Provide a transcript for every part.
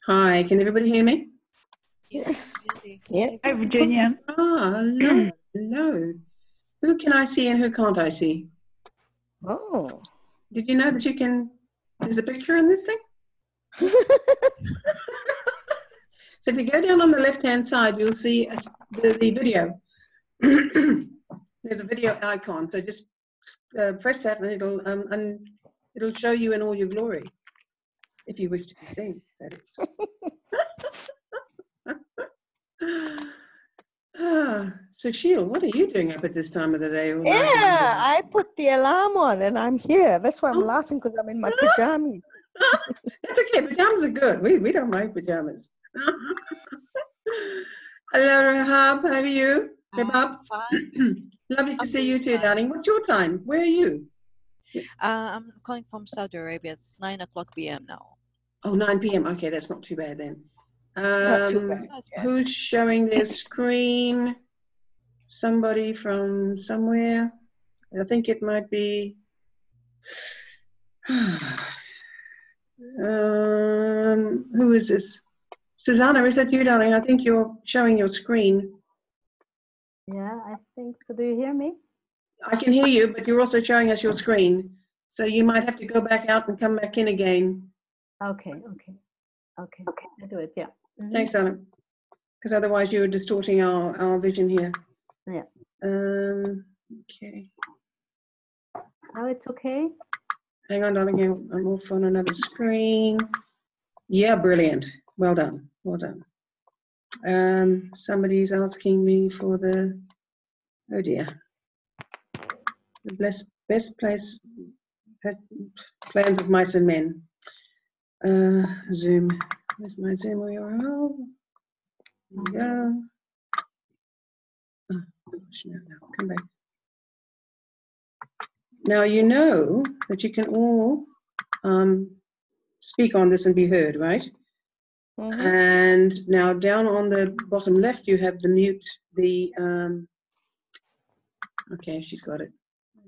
Hi, can everybody hear me? Yes. Yeah. Hi, Virginia. Ah, hello, hello. Who can I see and who can't I see? Oh. Did you know that you can, there's a picture in this thing? So if you go down on the left-hand side, you'll see the video. There's a video icon, so just press that and it'll show you in all your glory, if you wish to be seen, that is. So Sheila, what are you doing up at this time of the day? All Yeah, night? I put the alarm on and I'm here. That's why I'm Oh. laughing, because I'm in my pajamas. That's okay. Pajamas are good. We don't mind pajamas. Hello, Rahab. How are you? Rahab? Fine. Lovely to I'm see you doing too, fine. darling. What's your time? Where are you? I'm calling from Saudi Arabia. It's 9:00 p.m. now. Oh, 9 p.m. Okay, that's not too bad then. Not too bad. That's fine. Who's showing their screen? Somebody from somewhere. I think it might be. Who is this? Susanna, is that you, darling? I think you're showing your screen. Yeah, I think so. Do you hear me? I can hear you, but you're also showing us your screen. So you might have to go back out and come back in again. Okay. I do it. Yeah. Mhm. Thanks, darling. Because otherwise you're distorting our vision here. Yeah. Okay. Oh, it's okay. Hang on, darling. I'm off on another screen. Yeah, brilliant. Well done. Well done. Somebody's asking me for the, oh dear, the best place, plans of mice and men. Zoom. Where's my Zoom URL? There we go. Oh, gosh, no, come back. Now you know that you can all speak on this and be heard, right? Mhm. And now down on the bottom left, you have the mute, okay, she's got it.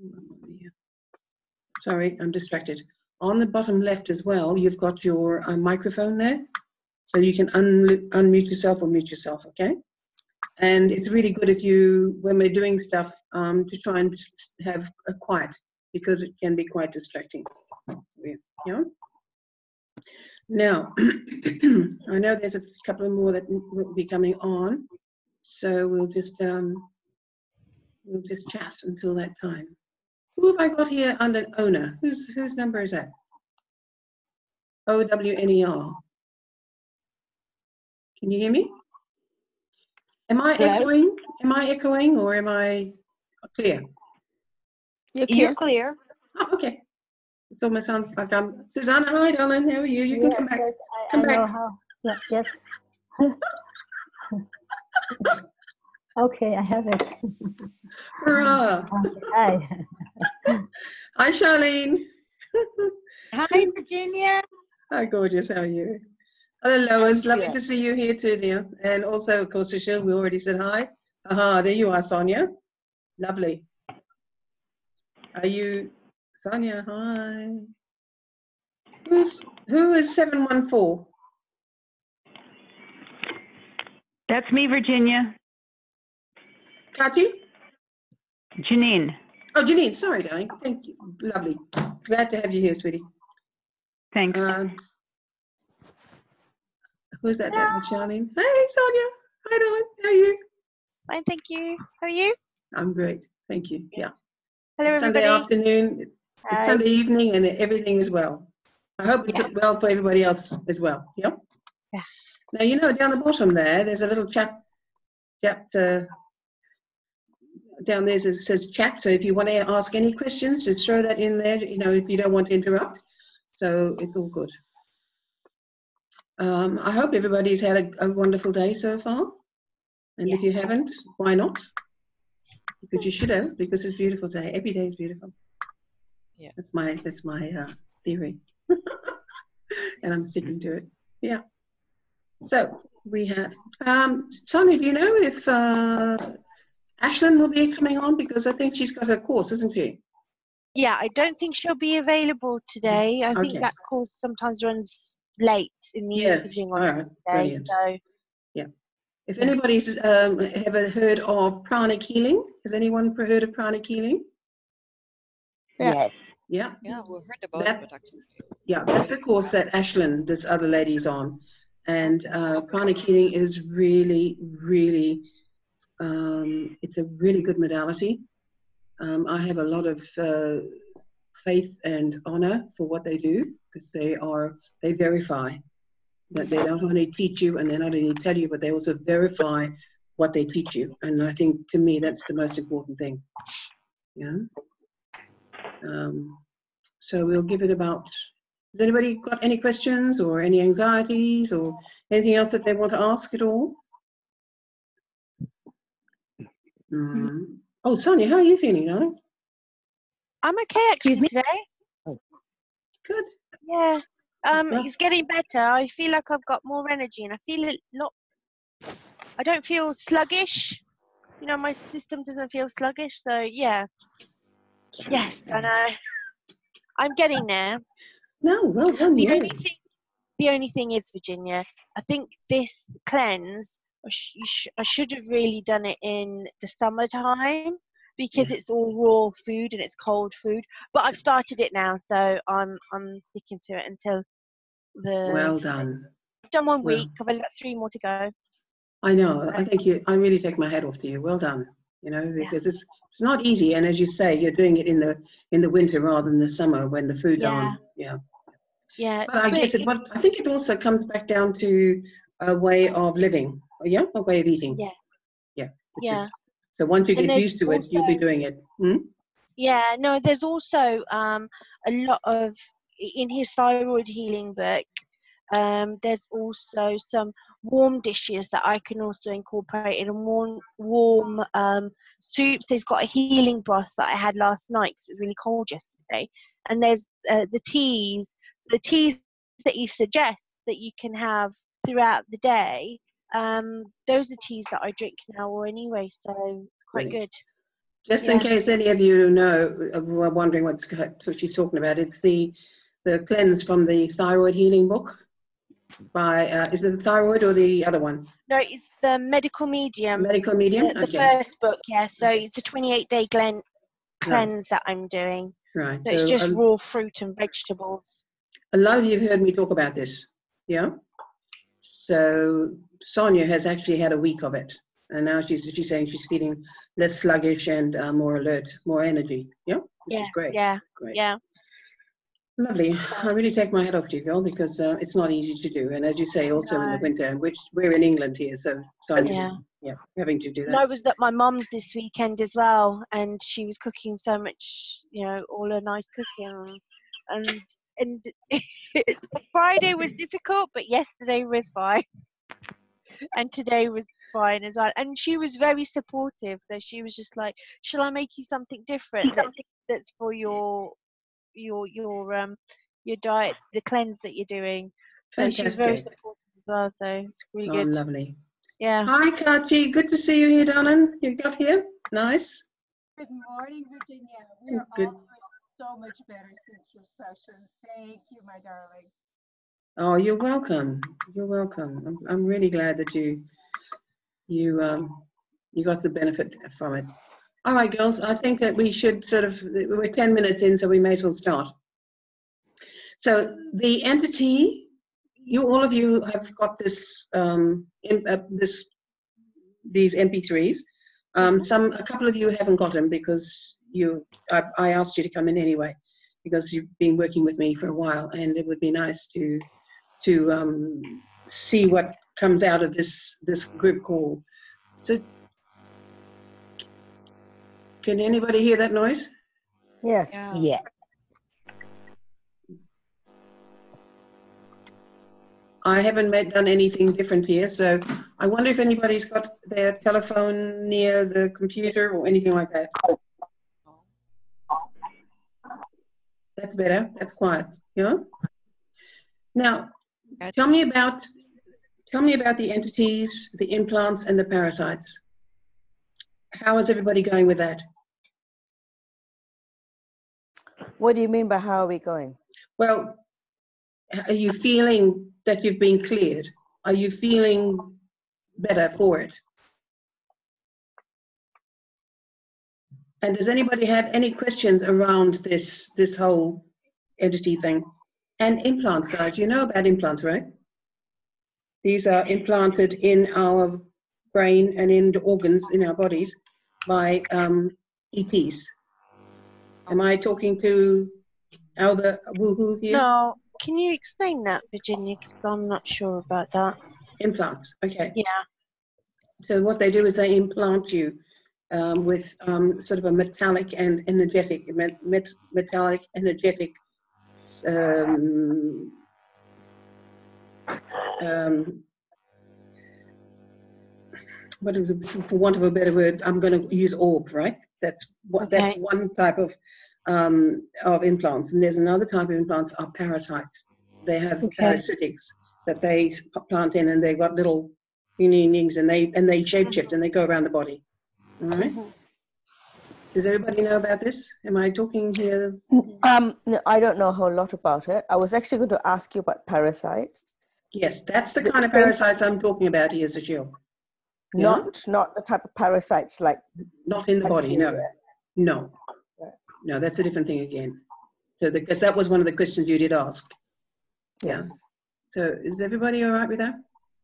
Sorry, I'm distracted. On the bottom left as well, you've got your microphone there. So you can unmute yourself or mute yourself, okay? And it's really good if you, when we're doing stuff, to try and have a quiet, because it can be quite distracting. Yeah. Now, I know there's a couple more that will be coming on, so we'll just chat until that time. Who have I got here under owner? Whose number is that? OWNER. Can you hear me? Am I Hello? echoing? Am I echoing or am I clear? You're clear. Oh, okay. It almost sounds like I'm Susanna. Hi, darling. How are you? You can Yes, come back. yes, Come I know back. how. Yeah, yes. Okay, I have it. Hurrah. Hi. Hi, Charlene. Hi, Virginia. Hi, gorgeous. How are you? Hello, Lois. Lovely good. to see you here too, dear. And also, of course, Cecile, we already said hi. Aha, there you are, Sonia. Lovely. Are you, Sonia? Hi. Who is 714? That's me, Virginia. Kati? Janine. Oh, Janine. Sorry, darling. Thank you. Lovely. Glad to have you here, sweetie. Thanks. Who's that? That was Charlene. Hey, Sonia. Hi, darling. How are you? Fine, thank you. How are you? I'm great. Thank you. Yeah. Hello, It's Sunday everybody. afternoon. It's Hi. Sunday evening, and everything is well. I hope it's well for everybody else as well. Yeah. Yeah. Now you know down the bottom there's a little chat down there that says chat. So if you want to ask any questions, just throw that in there. You know, if you don't want to interrupt. So it's all good. I hope everybody's had a wonderful day so far. And if you haven't, why not? Because you should have, because it's a beautiful day. Every day is beautiful. Yeah. That's my theory. And I'm sticking to it. Yeah. So we have Sonia, do you know if Ashlyn will be coming on? Because I think she's got her course, isn't she? Yeah, I don't think she'll be available today. I think Okay. that course sometimes runs late in the Yeah, evening all on right, Saturday. brilliant. So If Yeah. anybody's ever heard of pranic healing, has anyone heard of pranic healing? Yeah. Yes. Yeah, Yeah, we heard about it, that's but actually, that's the course that Ashlyn, this other lady, is on, and pranic healing is really, really, it's a really good modality. I have a lot of faith and honor for what they do because they verify. That they don't only teach you and they not only tell you, but they also verify what they teach you. And I think to me that's the most important thing. Yeah. So we'll give it about. Has anybody got any questions or any anxieties or anything else that they want to ask at all? Oh, Sonia, how are you feeling, darling? I'm okay actually me? today. Good. Yeah. Well- It's getting better. I feel like I've got more energy and I feel a lot. I don't feel sluggish. You know, my system doesn't feel sluggish. So yeah. Yes, I know. I'm getting there. No, well done, The you. only thing is, Virginia, I think this cleanse, I should have really done it in the summertime because Yeah. it's all raw food and it's cold food. But I've started it now, so I'm sticking to it until Well done. I've done 1 Well, week. I've only got 3 more to go. I know. I think I really take my hat off to you. Well done. You know, because it's not easy, and as you say, you're doing it in the winter rather than the summer when the food's on. Yeah. Yeah. But I guess I think it also comes back down to a way of living. Yeah, a way of eating. Yeah. Yeah. Yeah. So once you And get there's used to it, you'll be doing it. Yeah, no, there's also a lot of, in his thyroid healing book, there's also some warm dishes that I can also incorporate in warm soups. There's got a healing broth that I had last night because it was really cold yesterday. And there's the teas that he suggests that you can have throughout the day. Those are teas that I drink now anyway, so it's quite Brilliant. good. Just in case any of you know, were wondering what she's talking about, it's the cleanse from the thyroid healing book by, is it the thyroid or the other one? No, it's the Medical Medium. Medical Medium? The Okay. first book, yeah. So it's a 28-day cleanse that I'm doing. Right. So it's just raw fruit and vegetables. A lot of you have heard me talk about this. Yeah. So Sonia has actually had a week of it. And now she's saying she's feeling less sluggish and more alert, more energy. Yeah, which is great. Yeah, great. yeah. Lovely. I really take my hat off to you, girl, because it's not easy to do. And as you say, also in the winter, which we're in England here, so Sonia's having to do that. And I was at my mum's this weekend as well, and she was cooking so much, you know, all her nice cooking. And Friday was difficult, but yesterday was fine. And today was fine as well. And she was very supportive. So she was just like, "Shall I make you something different that's for your diet, the cleanse that you're doing?" So she was very supportive as well. So it's really good. Lovely. Yeah. Hi, Kachi. Good to see you here, darling. You got here. Nice. Good morning, Virginia. We are all doing so much better since your session. Thank you, my darling. Oh, you're welcome. You're welcome. I'm really glad that you got the benefit from it. All right, girls. I think that we should we're 10 minutes in, so we may as well start. So the entity, all of you have got this, these MP3s. A couple of you haven't got them because I asked you to come in anyway, because you've been working with me for a while, and it would be nice to see what comes out of this group call. So, can anybody hear that noise? Yes. Yeah. I haven't done anything different here, so I wonder if anybody's got their telephone near the computer or anything like that. That's better. That's quiet. Yeah. Now, tell me about the entities, the implants, and the parasites. How is everybody going with that? What do you mean by how are we going? Well, Are you feeling that you've been cleared? Are you feeling better for it? And does anybody have any questions around this whole entity thing? And implants, guys, you know about implants, right? These are implanted in our brain and in the organs in our bodies by ETs. Am I talking to Alba Woohoo here? No, can you explain that, Virginia? Because I'm not sure about that. Implants, okay. Yeah. So what they do is they implant you with sort of a metallic and energetic, metallic energetic what is it, for want of a better word, I'm going to use orb, right? That's what. That's one type of implants, and there's another type of implants are parasites. They have parasitics that they plant in, and they've got little things, and they shapeshift and they go around the body. All right. Does everybody know about this? Am I talking here? No, I don't know a whole lot about it. I was actually going to ask you about parasites. Yes, that's the kind of parasites I'm talking about here, Cecile. Not the type of parasites like. Not in the body, no. No, that's a different thing again. So because that was one of the questions you did ask. Yes. Yeah. So is everybody all right with that?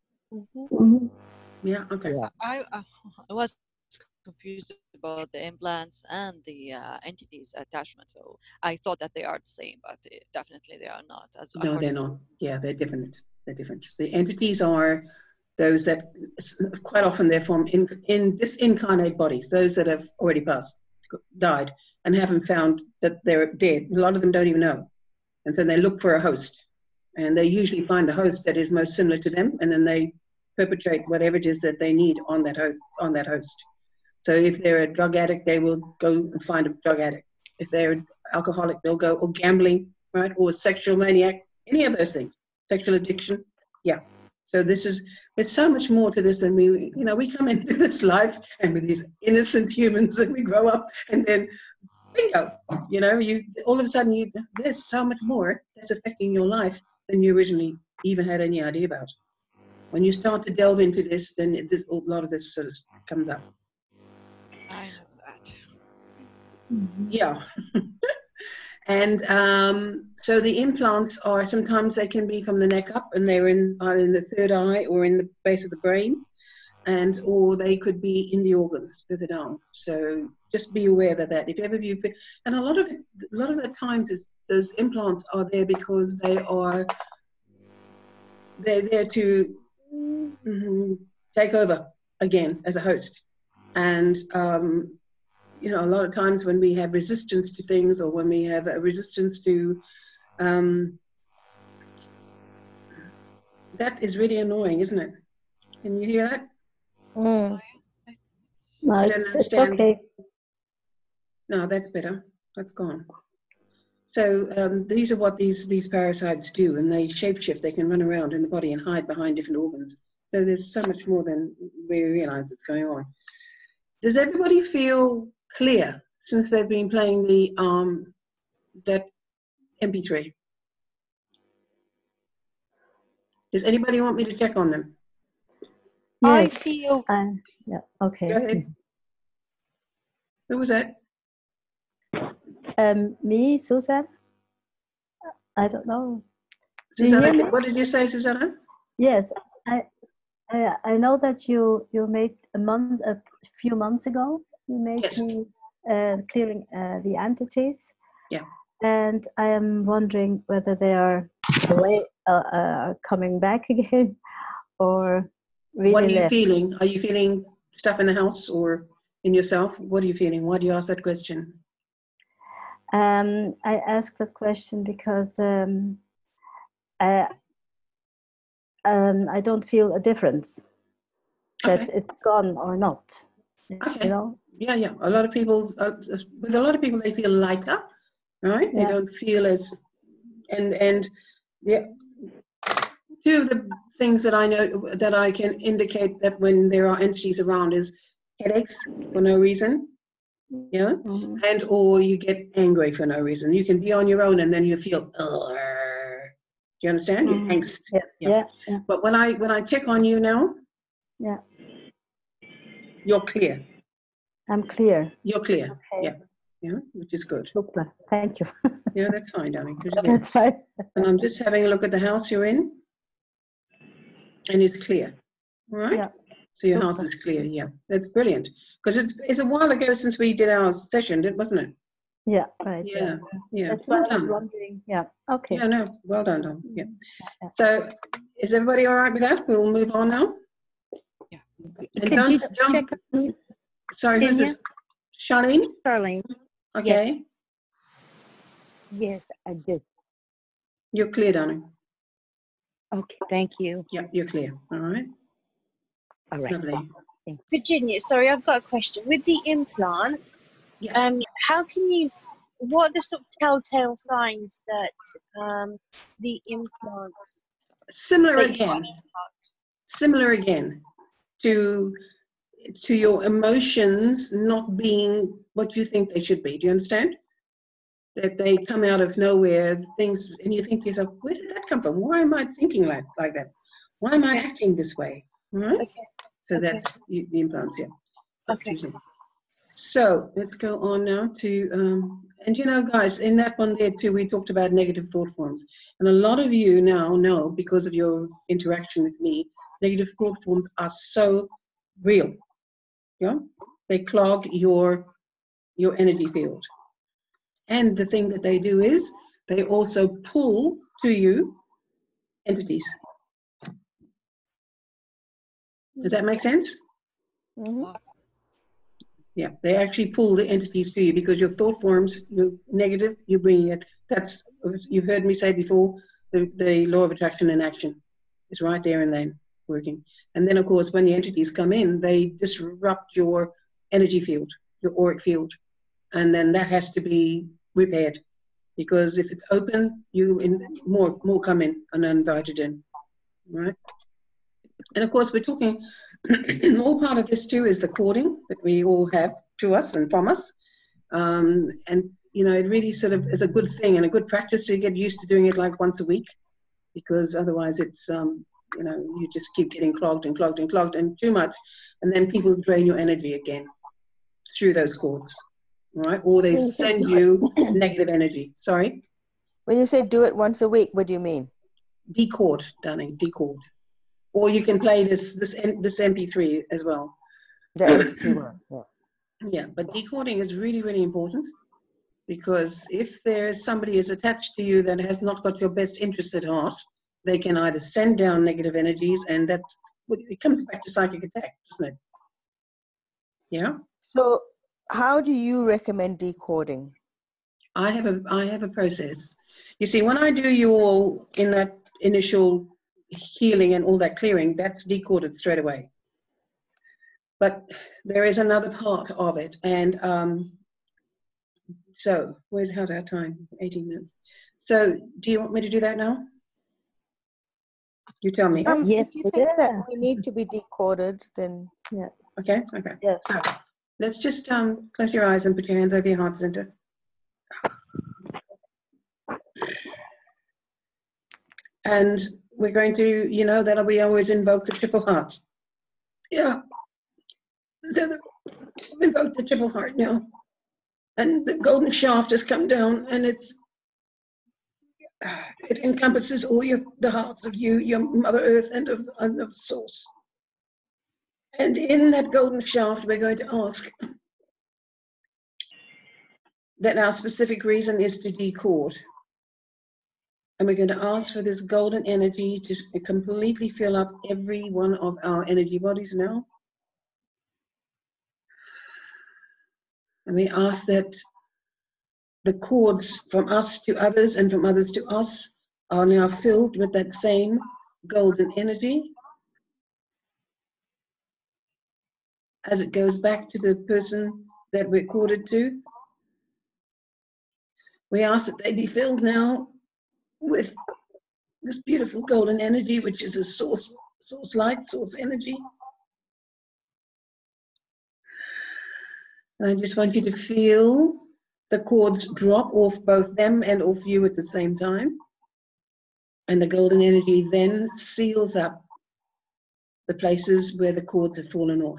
Yeah. Okay. Yeah. I was confused about the implants and the entities attachment. So I thought that they are the same, but definitely they are not. No, they're not. Yeah, they're different. They're different. The entities are those that quite often they're from in disincarnate bodies, those that have already passed, died, and haven't found that they're dead. A lot of them don't even know. And so they look for a host. And they usually find the host that is most similar to them, and then they perpetrate whatever it is that they need on that host. So if they're a drug addict, they will go and find a drug addict. If they're an alcoholic, they'll go, or gambling, right? Or a sexual maniac, any of those things. Sexual addiction, yeah. So there's so much more to this than we come into this life and with these innocent humans and we grow up and then bingo, all of a sudden there's so much more that's affecting your life than you originally even had any idea about. When you start to delve into this, then a lot of this sort of comes up. I know that. Yeah. And so the implants are, sometimes they can be from the neck up and they're either in the third eye or in the base of the brain, or they could be in the organs further down. So just be aware of that. If ever and a lot of the times those implants are there because they're there to take over again as a host. And a lot of times when we have resistance to things, or when we have a resistance to, that is really annoying, isn't it? Can you hear that? No, I don't it's understand. okay. No, that's better. That's gone. So these are what these parasites do, and they shapeshift. They can run around in the body and hide behind different organs. So there's so much more than we realize that's going on. Does everybody feel clear since they've been playing the that MP3? Does anybody want me to check on them? I Yes. feel Yeah. Okay. Go ahead. Who was that? Me, Susan. I don't know. Do you Susanna, hear me? what did you say, Susanna? Yes, I know that you made a few months ago. You made Yes. me clearing the entities. Yeah. And I am wondering whether they are coming back again, or really What are you left. feeling? Are you feeling stuff in the house or in yourself? What are you feeling? Why do you ask that question? I asked that question because I don't feel a difference that Okay. it's gone or not. Okay. You know? Yeah. A lot of people, with a lot of people, they feel lighter, right? They Yeah. don't feel as, and yeah. Two of the things that I know that I can indicate that when there are entities around is headaches for no reason, yeah, Mhm. and or you get angry for no reason. You can be on your own and then you feel, Do you understand? Your angst. Yeah, Yeah. yeah, yeah, But when I check on you now, yeah. you're clear. I'm clear. You're clear. Okay. Yeah. Yeah, which is good. Super. Thank you. Yeah, that's fine, darling. Good to be. That's fine. And I'm just having a look at the house you're in, and it's clear. All right? Yeah. So your house Super. is clear. Yeah, that's brilliant. Because it's a while ago since we did our session, wasn't it? Yeah, right. Yeah. Yeah. That's why Well I was done. wondering. Yeah. Okay. Yeah, no, well done, Dom. Yeah. Yeah. So is everybody all right with that? We'll move on now. Yeah. And Could don't you jump. check on Sorry, who's this? Charlene? Charlene? Okay. Yes, I just. You're clear, darling. Okay, thank you. Yeah, you're clear. All right. All right. Lovely. Virginia, sorry, I've got a question. With the implants, Yeah. how can you? What are the sort of telltale signs that the implants? Similar that you again. got? Similar again to your emotions not being what you think they should be. Do you understand? That they come out of nowhere, things, and you think to yourself, where did that come from? Why am I thinking like that? Why am I acting this way? All right? Okay. So Okay. that's the implants, yeah. Okay. So let's go on now to, and you know, guys, in that one there too, we talked about negative thought forms. And a lot of you now know, because of your interaction with me, negative thought forms are so real. Yeah? They clog your energy field. And the thing that they do is they also pull to you entities. Does that make sense? Mhm. Yeah, they actually pull the entities to you because your thought forms, you're negative, you bring it. That's, you've heard me say before, the law of attraction in action is right there and then working. And then, of course, when the entities come in, they disrupt your energy field, your auric field. And then that has to be repaired. Because if it's open, more come in and invited in, right? And of course, we're talking, all part of this too is the cording that we all have to us and from us. And, you know, it really sort of is a good thing and a good practice to get used to doing it like once a week, because otherwise it's, you know, you just keep getting clogged and clogged and clogged and too much. And then people drain your energy again through those cords. Right? Or they send you negative energy. Sorry? When you say do it once a week, what do you mean? Decord, darling, decord. Or you can play this MP3 as well. The entity one. Yeah. Yeah, but decoding is really, really important, because if there's somebody is attached to you that has not got your best interest at heart, they can either send down negative energies, and that's, it comes back to psychic attack, doesn't it? Yeah. So how do you recommend decoding? I have a process. You see, when I do you all in that initial healing and all that clearing, that's decoded straight away. But there is another part of it, and so how's our time? 18 minutes. So do you want me to do that now? You tell me. Yes, If you think that yeah. we need to be decoded, then Yeah. Okay. Yes. So let's just close your eyes and put your hands over your heart center. And we're going to, you know, that we always invoke the triple heart. Yeah. So we invoke the triple heart now. And the golden shaft has come down, and it encompasses all the hearts of you, your Mother Earth, and of Source. And in that golden shaft, we're going to ask that our specific reason is to decode. And we're going to ask for this golden energy to completely fill up every one of our energy bodies now. And we ask that the cords from us to others and from others to us are now filled with that same golden energy. As it goes back to the person that we're corded to, we ask that they be filled now with this beautiful golden energy, which is a source light, source energy. And I just want you to feel the cords drop off both them and off you at the same time. And the golden energy then seals up the places where the cords have fallen off.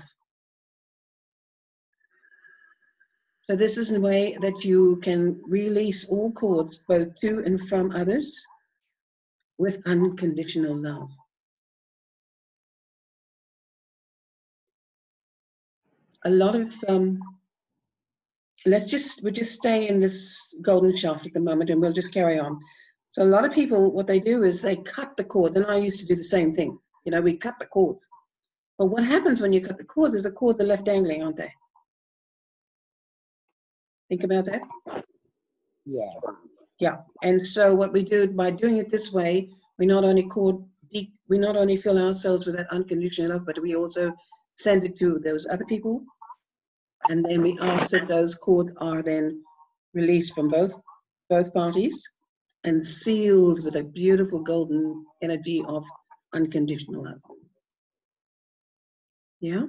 So this is a way that you can release all cords, both to and from others, with unconditional love. A lot of, we'll just stay in this golden shaft at the moment and we'll just carry on. So a lot of people, what they do is they cut the cords, and I used to do the same thing. You know, we cut the cords. But what happens when you cut the cords is the cords are left dangling, aren't they? Think about that. Yeah. Yeah, and so what we do by doing it this way, we not only fill ourselves with that unconditional love, but we also send it to those other people, and then we ask that those cords are then released from both parties and sealed with a beautiful golden energy of unconditional love. Yeah.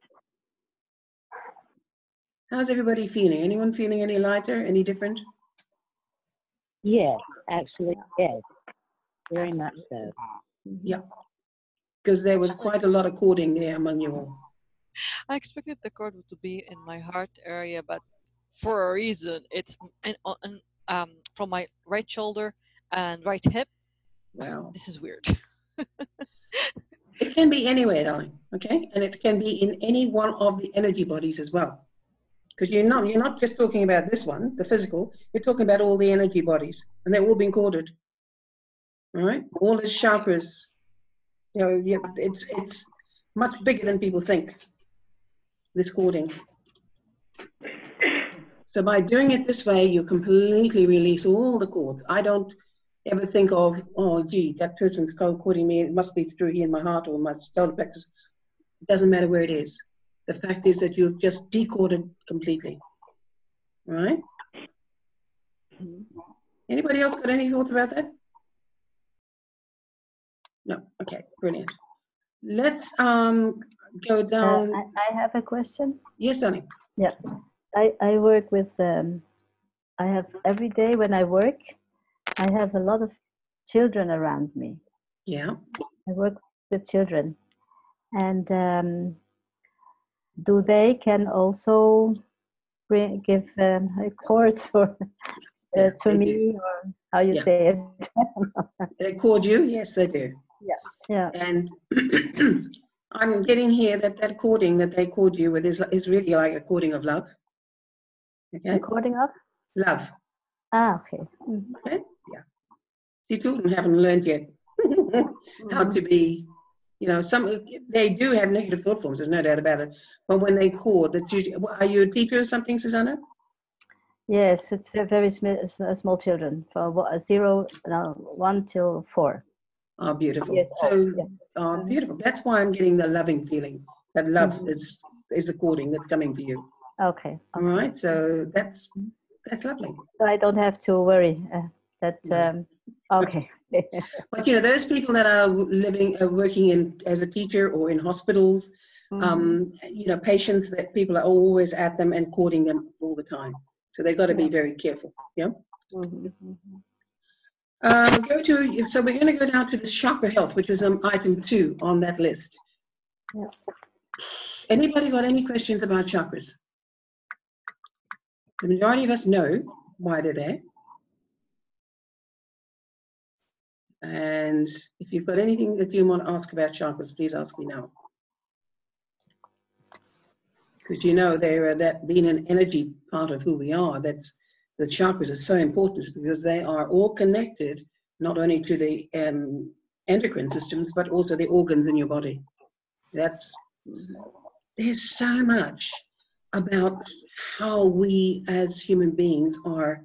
How's everybody feeling? Anyone feeling any lighter, any different? Yes, actually, yes. Very much so. Yeah, because there was quite a lot of cording there among you all. I expected the cord to be in my heart area, but for a reason, it's from my right shoulder and right hip. Wow. This is weird. It can be anywhere, darling, okay? And it can be in any one of the energy bodies as well. Because you're not just talking about this one, the physical, you're talking about all the energy bodies, and they're all being corded. All right? All the chakras. You know, it's much bigger than people think, this cording. So by doing it this way, you completely release all the cords. I don't ever think of, oh, gee, that person's cording me, it must be through here in my heart or my solar plexus. It doesn't matter where it is. The fact is that you've just decorded completely. All right? Anybody else got any thoughts about that? No? Okay, brilliant. Let's go down. I have a question. Yes, darling. Yeah, I work with, I have every day when I work, I have a lot of children around me. Yeah. I work with children. And do they can also give cords or to me, or how you say it? They cord you? Yes, they do. Yeah. And I'm getting here that cording that they cord you with is really like a cording of love. Okay. According of? Love. Ah, okay. Okay. Yeah. See, children haven't learned yet how to be. You know, they do have negative thought forms. There's no doubt about it. But when they cord, that's usually. Are you a teacher or something, Susanna? Yes, it's very small children, from 1 till 4. Oh, beautiful. Yes, So, yeah. beautiful. That's why I'm getting the loving feeling. That love is the cording that's coming to you. Okay. All right. So that's lovely. So I don't have to worry that. Okay. But you know, those people that are working as a teacher or in hospitals, you know, patients that people are always at them and courting them all the time. So they've got to be very careful. Yeah. So we're going to go down to the chakra health, which was item 2 on that list. Yeah. Anybody got any questions about chakras? The majority of us know why they're there. And if you've got anything that you want to ask about chakras, please ask me now. Because you know they're that being an energy part of who we are, that's the chakras are so important because they are all connected not only to the endocrine systems, but also the organs in your body. There's so much about how we as human beings are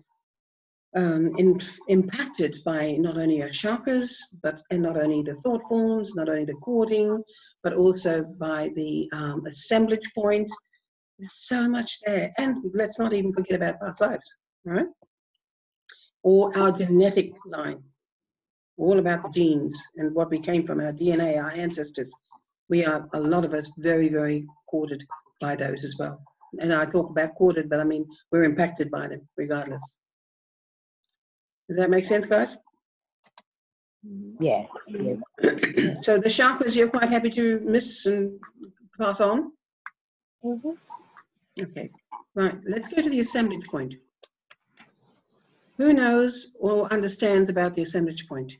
impacted by not only our chakras, and not only the thought forms, not only the cording, but also by the assemblage point. There's so much there. And let's not even forget about past lives, right? Or our genetic line. All about the genes and what we came from, our DNA, our ancestors. We are, a lot of us, very, very corded by those as well. And I talk about corded, but I mean, we're impacted by them regardless. Does that make sense, guys? Yes, yes. So the chakras you're quite happy to miss and pass on? Mhm. Okay, right, let's go to the assemblage point. Who knows or understands about the assemblage point?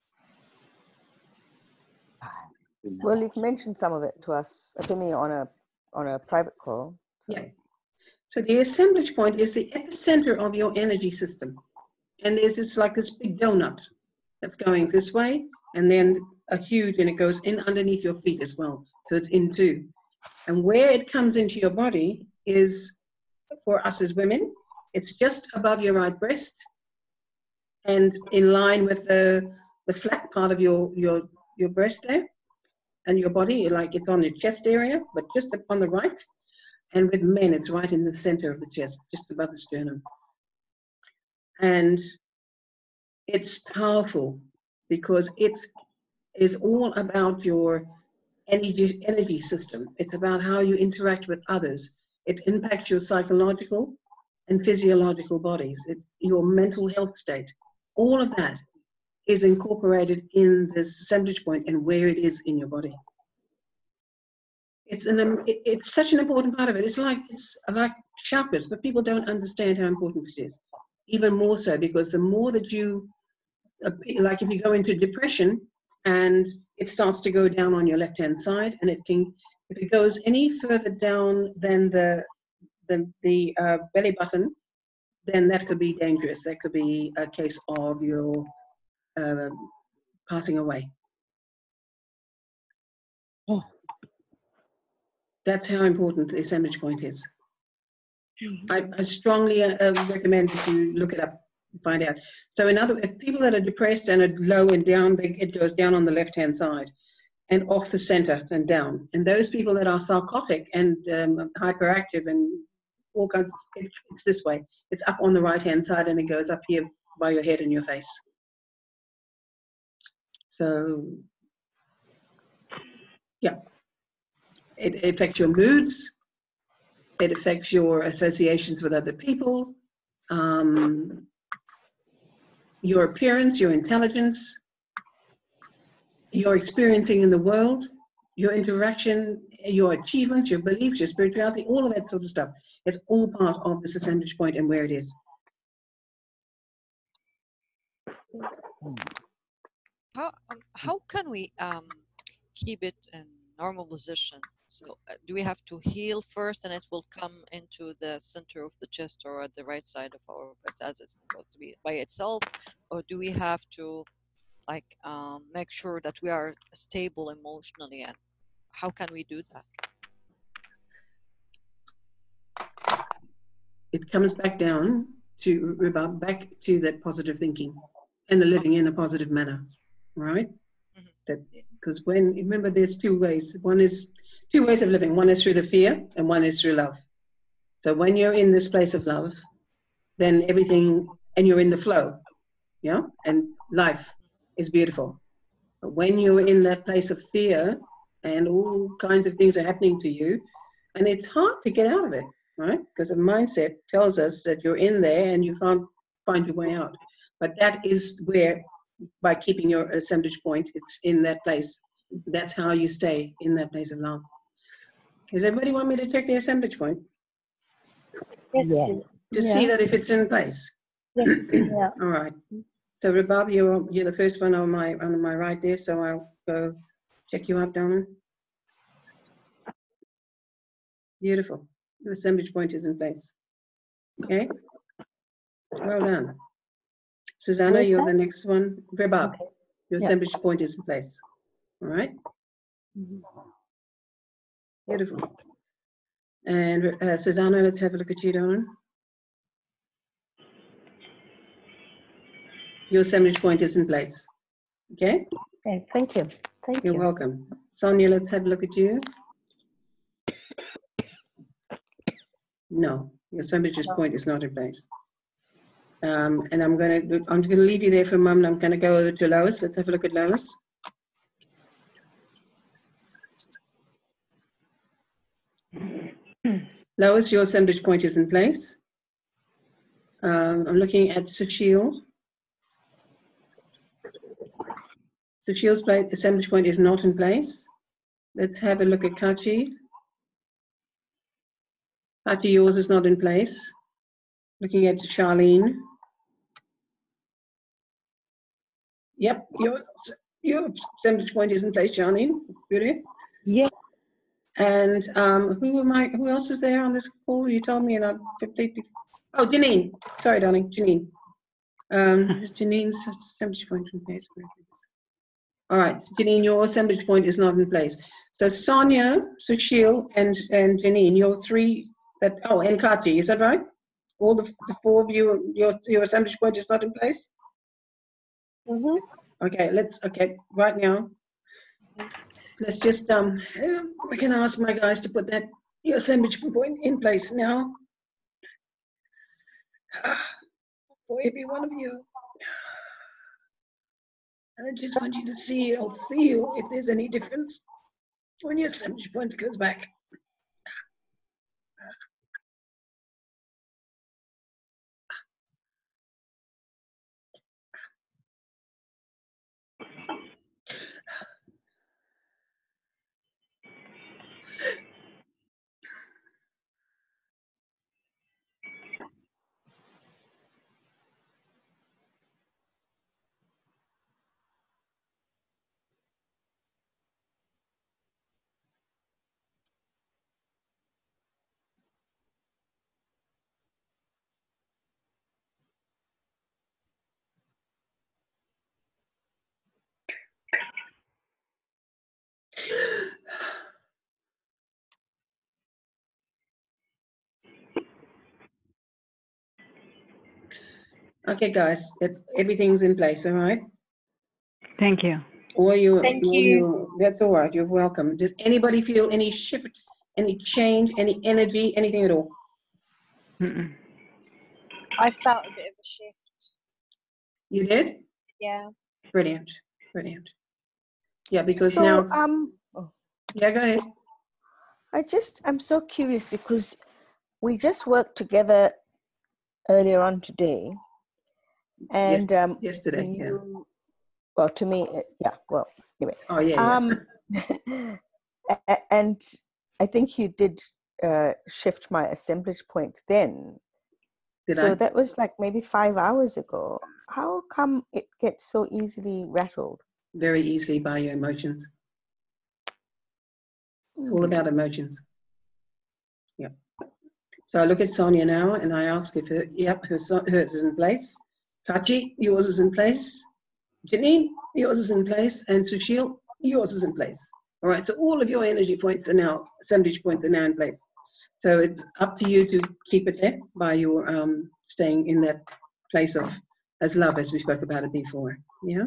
Well, you've mentioned some of it to us, to me on a private call. So. Yeah. So the assemblage point is the epicenter of your energy system. And there's this like this big donut that's going this way, and then a huge, and it goes in underneath your feet as well. So it's in two. And where it comes into your body is, for us as women, it's just above your right breast and in line with the flat part of your breast there and your body, like it's on your chest area, but just up on the right. And with men, it's right in the center of the chest, just above the sternum. And it's powerful because it is all about your energy system. It's about how you interact with others. It impacts your psychological and physiological bodies. It's your mental health state. All of that is incorporated in this assemblage point and where it is in your body. It's such an important part of it. It's like chakras, but people don't understand how important it is. Even more so, because the more that you, like if you go into depression and it starts to go down on your left-hand side, and it can, if it goes any further down than the belly button, then that could be dangerous. That could be a case of your passing away. Oh. That's how important the assemblage point is. I strongly recommend that you look it up and find out. So if people that are depressed and are low and down, it goes down on the left-hand side and off the center and down. And those people that are psychotic and hyperactive and all kinds, it's this way. It's up on the right-hand side and it goes up here by your head and your face. So, yeah. It affects your moods. It affects your associations with other people, your appearance, your intelligence, your experiencing in the world, your interaction, your achievements, your beliefs, your spirituality, all of that sort of stuff. It's all part of this assemblage point and where it is. How can we keep it in normal position? So do we have to heal first and it will come into the center of the chest or at the right side of our breast as it's supposed to be by itself? Or do we have to like make sure that we are stable emotionally, and how can we do that? It comes back down to back to that positive thinking and the living in a positive manner, right? That because remember there's two ways. One is two ways of living. One is through the fear and one is through love. So when you're in this place of love, then everything, and you're in the flow, yeah, and life is beautiful. But when you're in that place of fear and all kinds of things are happening to you, and it's hard to get out of it, right? Because the mindset tells us that you're in there and you can't find your way out. But that is where, by keeping your assemblage point, it's in that place. That's how you stay in that place of love. Does everybody want me to check the assemblage point? Yes, Yeah. please. To see that if it's in place? Yes, please. Yeah. All right. So Rabab, you're the first one on my right there, so I'll go check you out, Donna. Beautiful. Your assemblage point is in place. Okay. Well done. Susanna, Where's you're that? the next one. Rabab, Okay. your Yeah. assemblage point is in place. All right. Beautiful. And Susanna, let's have a look at you, Donna. Your assemblage point is in place. Okay. Okay. Thank you. Thank You're you. welcome. Sonia, let's have a look at you. No, your assemblage point is not in place. And I'm gonna leave you there for a moment. I'm gonna go over to Lois. Let's have a look at Lois. Lois, your assemblage point is in place. I'm looking at Sushil. Sushil's place, assemblage point is not in place. Let's have a look at Kachi. Kachi, yours is not in place. Looking at Charlene. Yep, your assemblage point is in place, Charlene. Brilliant. Yes. And who else is there on this call? You told me and I completely. Oh, Janine. Sorry, darling, Janine. Is Janine's assemblage point in place? All right, Janine, your assemblage point is not in place. So Sonia, Sushil, and Janine, your three that. Oh, and Kachi, is that right? All the four of you, your assemblage point is not in place. Mhm. Okay, right now. Let's just I can ask my guys to put that your assemblage point in place now for every one of you. And I just want you to see or feel if there's any difference when your assemblage point goes back. Okay, guys, everything's in place, all right? Thank you. Thank you. That's all right, you're welcome. Does anybody feel any shift, any change, any energy, anything at all? Mm-mm. I felt a bit of a shift. You did? Yeah. Brilliant, brilliant. Yeah, because So, now, oh, yeah, go ahead. I'm so curious because we just worked together earlier on today, and Yesterday, yeah. well, to me, well, anyway. Oh, yeah, And I think you did shift my assemblage point then. Did So I? that was like maybe 5 hours ago. How come it gets so easily rattled? Very easily by your emotions. It's all about emotions. Yeah. So I look at Sonia now and I ask if hers is in place. Kachi, yours is in place. Janine, yours is in place. And Sushil, yours is in place. All right, so all of your energy points are now, assemblage points are now in place. So it's up to you to keep it there by your staying in that place of as love, as we spoke about it before. Yeah.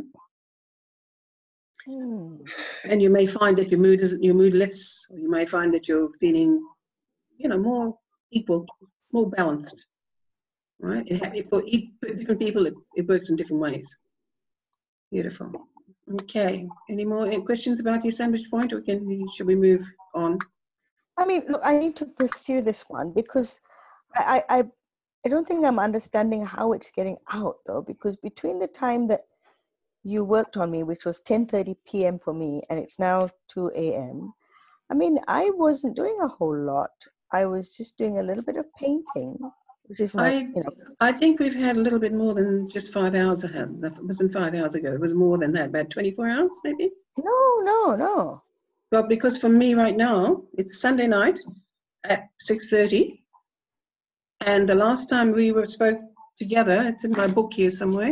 And you may find that your mood lifts, or you may find that you're feeling, more equal, more balanced. Right? For different people, it works in different ways. Beautiful. Okay. Any more questions about the assemblage point, or should we move on? I mean, look, I need to pursue this one because I don't think I'm understanding how it's getting out though, because between the time that you worked on me, which was 10:30 p.m. for me, and it's now 2 a.m. I mean, I wasn't doing a whole lot. I was just doing a little bit of painting, which is like, I think we've had a little bit more than just 5 hours ahead. That wasn't 5 hours ago. It was more than that, about 24 hours maybe? No. Well, because for me right now, it's Sunday night at 6:30. And the last time we spoke together, it's in my book here somewhere,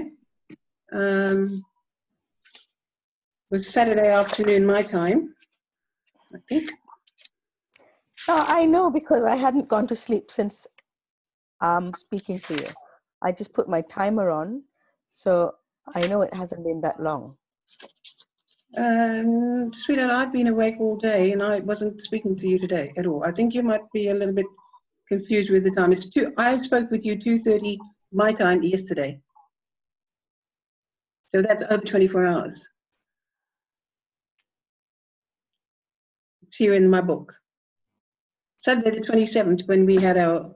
was Saturday afternoon my time, I think. No, I know because I hadn't gone to sleep since speaking to you. I just put my timer on, so I know it hasn't been that long. Sweetheart, I've been awake all day and I wasn't speaking to you today at all. I think you might be a little bit confused with the time. I spoke with you 2:30 my time yesterday. So that's over 24 hours. It's here in my book. Saturday the 27th when we had our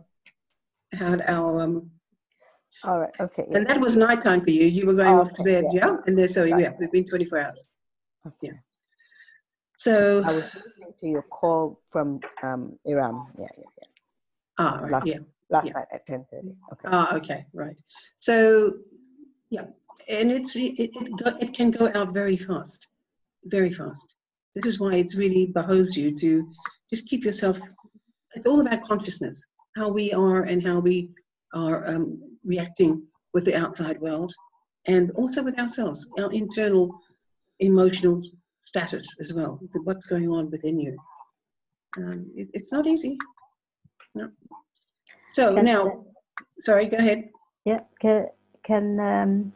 all right, okay. Yeah. And that was nighttime for you. You were going off to bed, yeah. And then so we've been 24 hours. Okay. So, I was listening to your call from Iran. right, Last yeah. last night at 10:30. Okay. Okay, right. So, yeah, and it can go out very fast, very fast. This is why it really behoves you to just keep yourself. It's all about consciousness, how we are and how we are reacting with the outside world, and also with ourselves, our internal emotional status as well. What's going on within you? It's not easy. No. So Can- now, sorry, go ahead. Yeah, can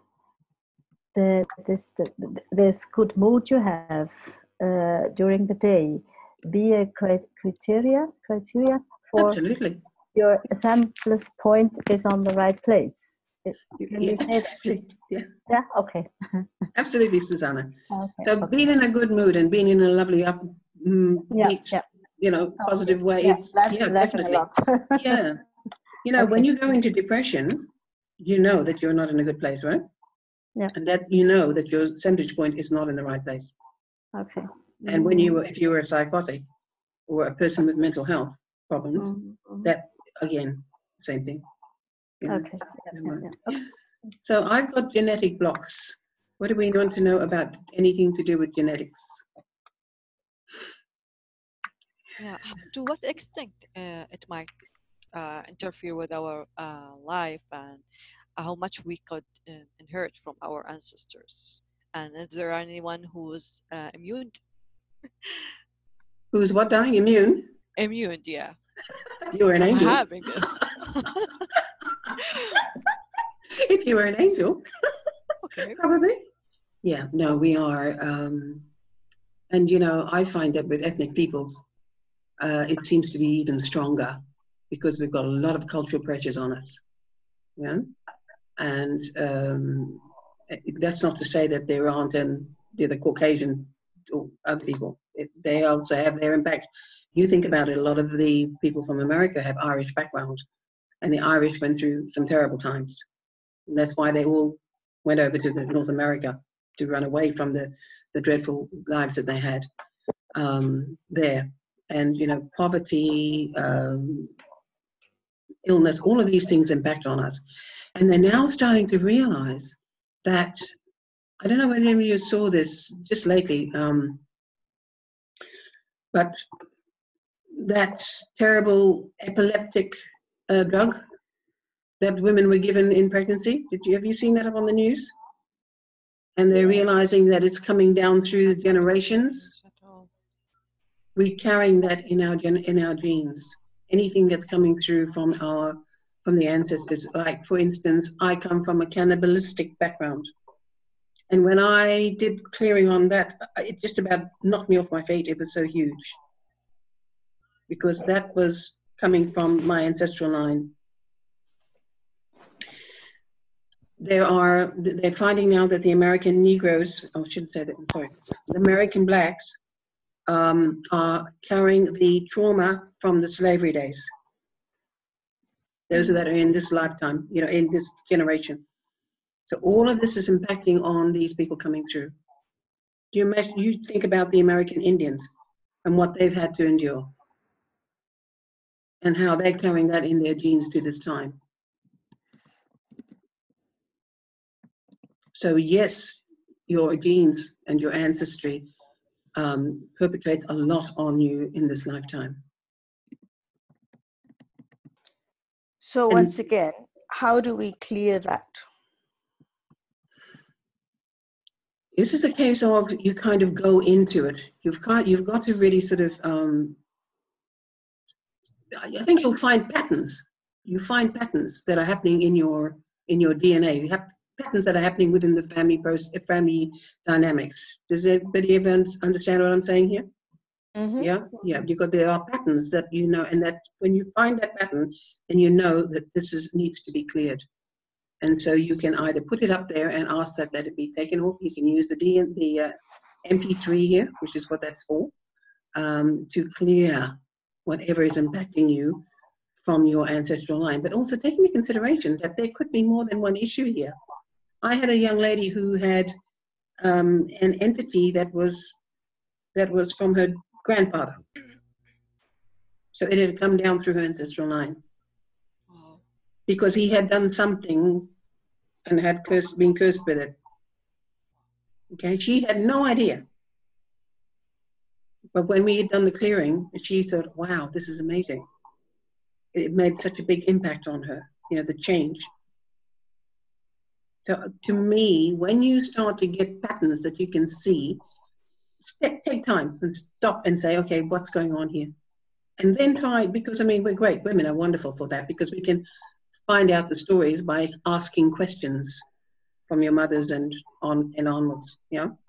this good mood you have during the day be a criteria for Absolutely. your assembly point is on the right place? Can you say that? Absolutely. Yeah, Yeah. Okay. absolutely, Susanna. Okay. So being in a good mood and being in a lovely upbeat, Yeah. positive way, Yeah, it's laughing a definitely. lot. Yeah. When Okay. you go into depression, you know that you're not in a good place, right? Yeah. And that you know that your percentage point is not in the right place. Okay. And if you were a psychotic or a person with mental health problems, that again, same thing. Okay. Okay. So I've got genetic blocks. What do we want to know about anything to do with genetics? Yeah. To what extent it might interfere with our life, and how much we could inherit from our ancestors? And is there anyone who's immune? Who's what, dying? Immune? Immune, yeah. You're an angel. Having this. If you were an angel, Okay. probably. Yeah, no, we are. And, I find that with ethnic peoples, it seems to be even stronger because we've got a lot of cultural pressures on us. Yeah. And that's not to say that there aren't the Caucasian or other people. They also have their impact. You think about it, a lot of the people from America have Irish background, and the Irish went through some terrible times. And that's why they all went over to North America to run away from the dreadful lives that they had there. And, poverty, illness, all of these things impact on us. And they're now starting to realize that, I don't know whether any of you saw this just lately, but that terrible epileptic drug that women were given in pregnancy, have you seen that up on the news? And they're realizing that it's coming down through the generations. We're carrying that in our genes. Anything that's coming through from the ancestors. Like, for instance, I come from a cannibalistic background. And when I did clearing on that, it just about knocked me off my feet. It was so huge. Because that was coming from my ancestral line. They're finding now that the American Negroes, I shouldn't say that, I'm sorry, the American blacks are carrying the trauma from the slavery days. Those that are in this lifetime, in this generation. So all of this is impacting on these people coming through. You think about the American Indians and what they've had to endure and how they're carrying that in their genes to this time. So yes, your genes and your ancestry perpetrates a lot on you in this lifetime. So once again, how do we clear that? This is a case of you kind of go into it. You've got to really sort of, I think you'll find patterns. You find patterns that are happening in your DNA. You have patterns that are happening within the family dynamics. Does anybody ever understand what I'm saying here? Mm-hmm. Yeah. There are patterns that and that when you find that pattern, then you know that this needs to be cleared. And so you can either put it up there and ask that it be taken off. You can use the MP3 here, which is what that's for, to clear whatever is impacting you from your ancestral line. But also take into consideration that there could be more than one issue here. I had a young lady who had an entity that was from her grandfather. So it had come down through her ancestral line Wow. because he had done something and had been cursed with it. Okay, she had no idea. But when we had done the clearing, she thought, wow, this is amazing. It made such a big impact on her, you know, the change. So to me, when you start to get patterns that you can see, take time and stop and say, okay, what's going on here? And then try, because I mean, we're great. Women are wonderful for that because we can find out the stories by asking questions from your mothers and onwards, you know?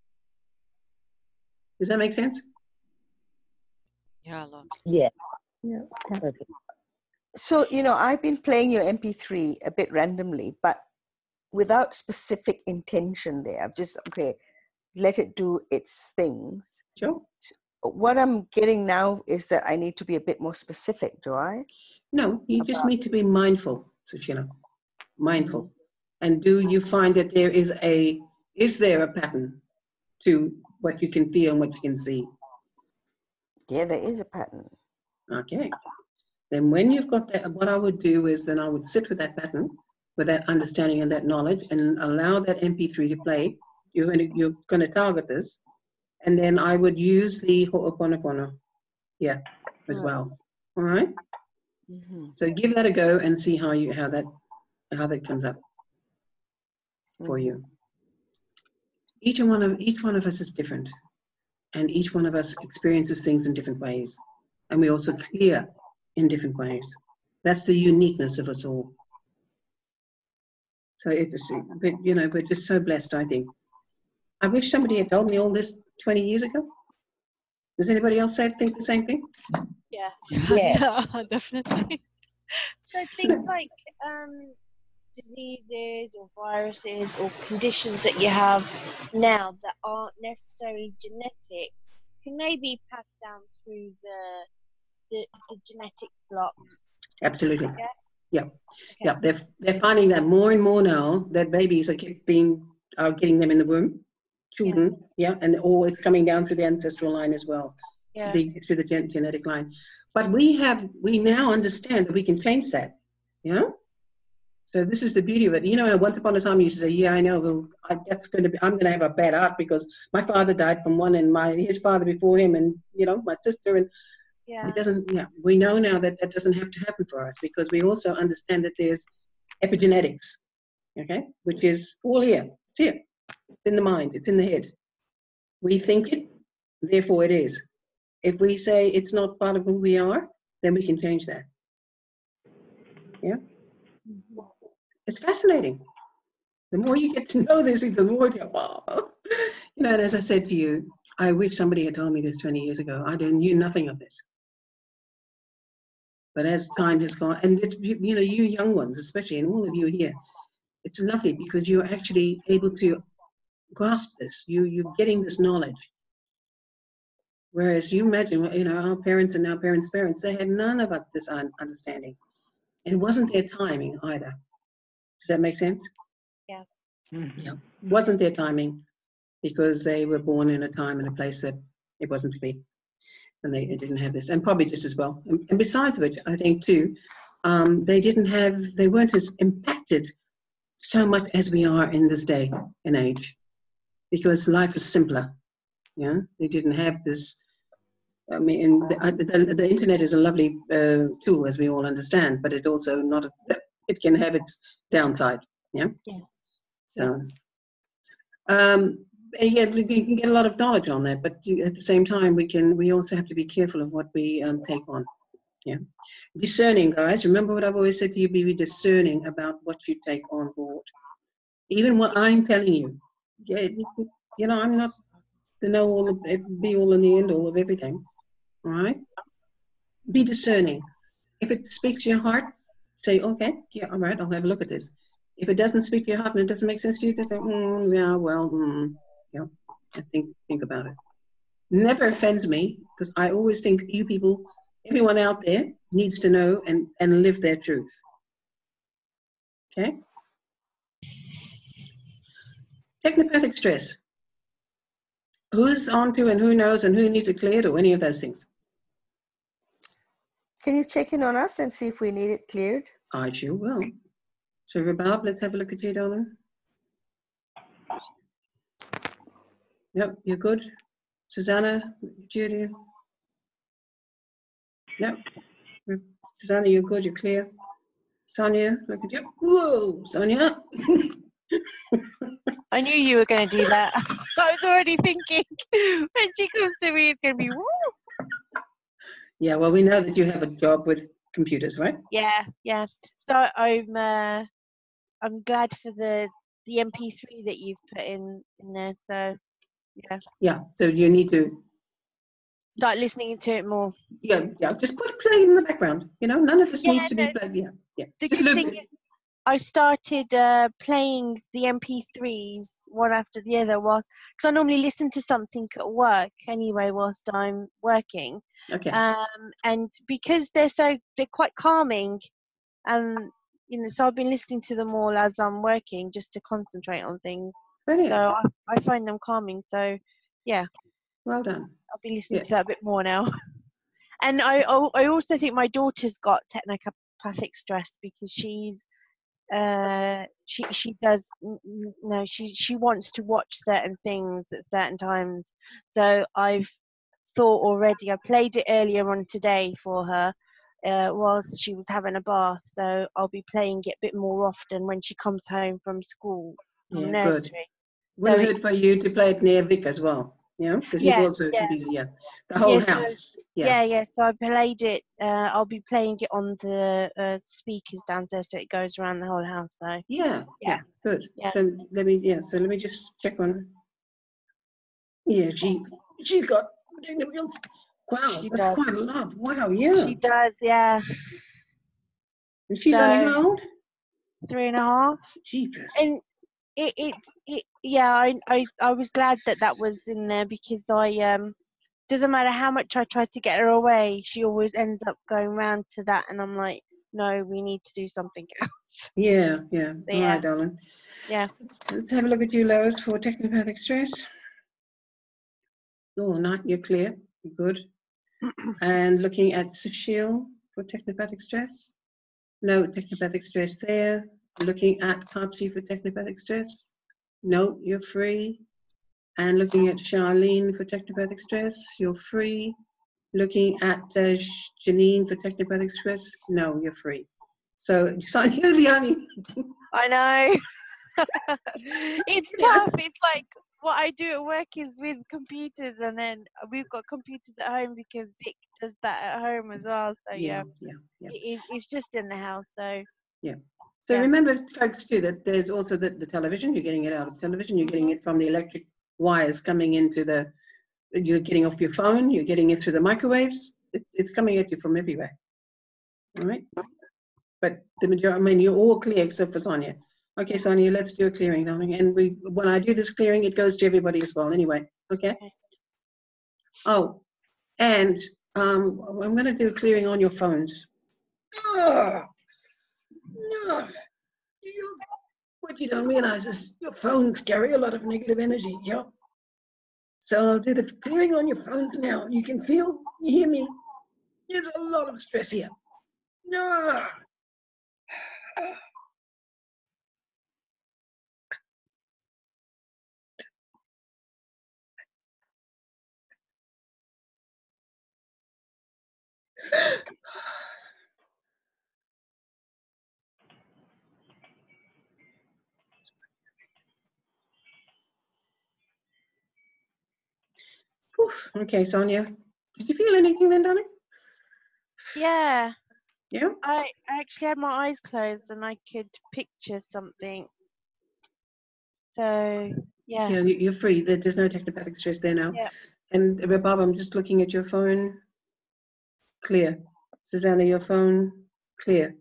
Does that make sense? Yeah, a lot. Yeah. Yeah. Perfect. So, you know, I've been playing your MP3 a bit randomly, but without specific intention there. I've just, okay, let it do its things. Sure. What I'm getting now is that I need to be a bit more specific, do I? No, you just need to be mindful, Sushila. Mindful. And do you find that is there a pattern to what you can feel and what you can see? Yeah, there is a pattern. Okay. Then when you've got that, what I would do is then I would sit with that pattern, with that understanding and that knowledge, and allow that MP3 to play. You're going to target this, and then I would use the Ho'oponopono, yeah, as well. All right. Mm-hmm. So give that a go and see how that comes up for you. Each one of us is different, and each one of us experiences things in different ways, and we also clear in different ways. That's the uniqueness of us all. So but you know, we're just so blessed, I think. I wish somebody had told me all this 20 years ago. Does anybody else think the same thing? Yeah. Yeah. Yeah, definitely. So things like diseases or viruses or conditions that you have now that aren't necessarily genetic, can they be passed down through the genetic blocks? Absolutely. Yeah. Yeah. Okay. Yeah. They're finding that more and more now that babies are getting them in the womb, children. Yeah, and it's coming down through the ancestral line as well, Yeah. through the genetic line. But we now understand that we can change that. You know. So this is the beauty of it. You know, once upon a time you used to say, yeah, I know, well, I'm going to have a bad heart because my father died from one and his father before him and, you know, my sister. And it doesn't, we know now that doesn't have to happen for us because we also understand that there's epigenetics, okay, which is all here. It's here. It's in the mind. It's in the head. We think it, therefore it is. If we say it's not part of who we are, then we can change that. Yeah. It's fascinating. The more you get to know this, the more you go, wow. You know, and as I said to you, I wish somebody had told me this 20 years ago. I knew nothing of this. But as time has gone, and it's, you know, you young ones, especially, and all of you here, it's lovely because you're actually able to grasp this. You're getting this knowledge. Whereas you imagine, you know, our parents and our parents' parents, they had none of this understanding. And it wasn't their timing either. Does that make sense? Yeah. Yeah. It wasn't their timing because they were born in a time and a place that it wasn't to be. And they didn't have this. And probably just as well. And besides which, I think too, they weren't as impacted so much as we are in this day and age. Because life is simpler. Yeah. They didn't have this. I mean, the internet is a lovely tool, as we all understand, but it also it can have its downside. Yeah. Yeah. So, and yeah, you can get a lot of knowledge on that, but at the same time, we also have to be careful of what we take on. Yeah. Discerning, guys. Remember what I've always said to you: be discerning about what you take on board. Even what I'm telling you. Yeah, you know, I'm not the know-all, be-all and the end-all of everything. All right? Be discerning. If it speaks to your heart, say, okay, yeah, all right, I'll have a look at this. If it doesn't speak to your heart and it doesn't make sense to you, then say, yeah, well, yeah, I think about it. Never offends me, because I always think you people, everyone out there needs to know and live their truth. Okay? Technopathic stress. who's on to and who knows and who needs it cleared or any of those things? Can you check in on us and see if we need it cleared? I sure will. So, Rabab, let's have a look at you, darling. Yep, you're good. Susanna, Judy. Yep. Susanna, you're good, you're clear. Sonia, look at you. Whoa, Sonia. I knew you were going to do that. I was already thinking when she comes to me, it's going to be woo. Yeah, well, we know that you have a job with computers, right? Yeah, yeah. So I'm glad for the MP3 that you've put in there. So yeah, Yeah, so you need to, start listening to it more. yeah, just put it playing in the background. You know, none of this Yeah, needs to be no, played. Yeah. the Just good look. thing is I started playing the MP3s one after the other whilst, because I normally listen to something at work anyway whilst I'm working, Okay. and because they're quite calming, and so I've been listening to them all as I'm working just to concentrate on things. Brilliant. So I find them calming. So yeah, Well done. I'll be listening to that a bit more now. And I also think my daughter's got technopathic stress because she does she wants to watch certain things at certain times. So I've thought already, I played it earlier on today for her whilst she was having a bath, so I'll be playing it a bit more often when she comes home from school, from Yeah, good. nursery. Wouldn't So hurt for you to play it near Vic as well, because he's yeah, also a yeah, computer, the whole yeah, so house. Yeah. yeah, so I played it, I'll be playing it on the speakers downstairs so it goes around the whole house. So Yeah, good. yeah. So let me just check on. Yeah, she's got. Wow, She that's does. quite a lot. Wow, yeah. She does, yeah. And she's So only how old? 3.5. Jeepers. And yeah, I was glad that was in there because doesn't matter how much I try to get her away, she always ends up going round to that, and I'm like, no, we need to do something else. Yeah. So, All right, darling. Yeah. Let's have a look at you, Lois, for technopathic stress. Oh, no, you're clear. You're good. And looking at Sushil for technopathic stress. No technopathic stress there. Looking at Kachi for technopathic stress. No, you're free. And looking at Charlene for technopathic stress. You're free. Looking at Janine for technopathic stress. No, you're free. So, Sonia, you're the only. I know. It's tough. It's like what I do at work is with computers, and then we've got computers at home because Vic does that at home as well. So yeah. It's just in the house, so yeah. So remember, folks, too, that there's also the television. You're getting it out of television. You're getting it from the electric wires coming into you're getting off your phone. You're getting it through the microwaves. It's coming at you from everywhere. All right. But the majority, you're all clear except for Sonia. Okay, Sonia, let's do a clearing, darling. And when I do this clearing, it goes to everybody as well. Anyway, okay. Oh, and I'm going to do a clearing on your phones. No. What you don't realize is your phones carry a lot of negative energy. Yep. So I'll do the clearing on your phones now. You can feel, you hear me? There's a lot of stress here. No. Okay, Sonia. Did you feel anything then, darling? yeah. Yeah? I actually had my eyes closed and I could picture something. So yes. Yeah, you're free. There's no technopathic stress there now. Yeah. And Rabab, I'm just looking at your phone. Clear. Susanna, your phone. Clear.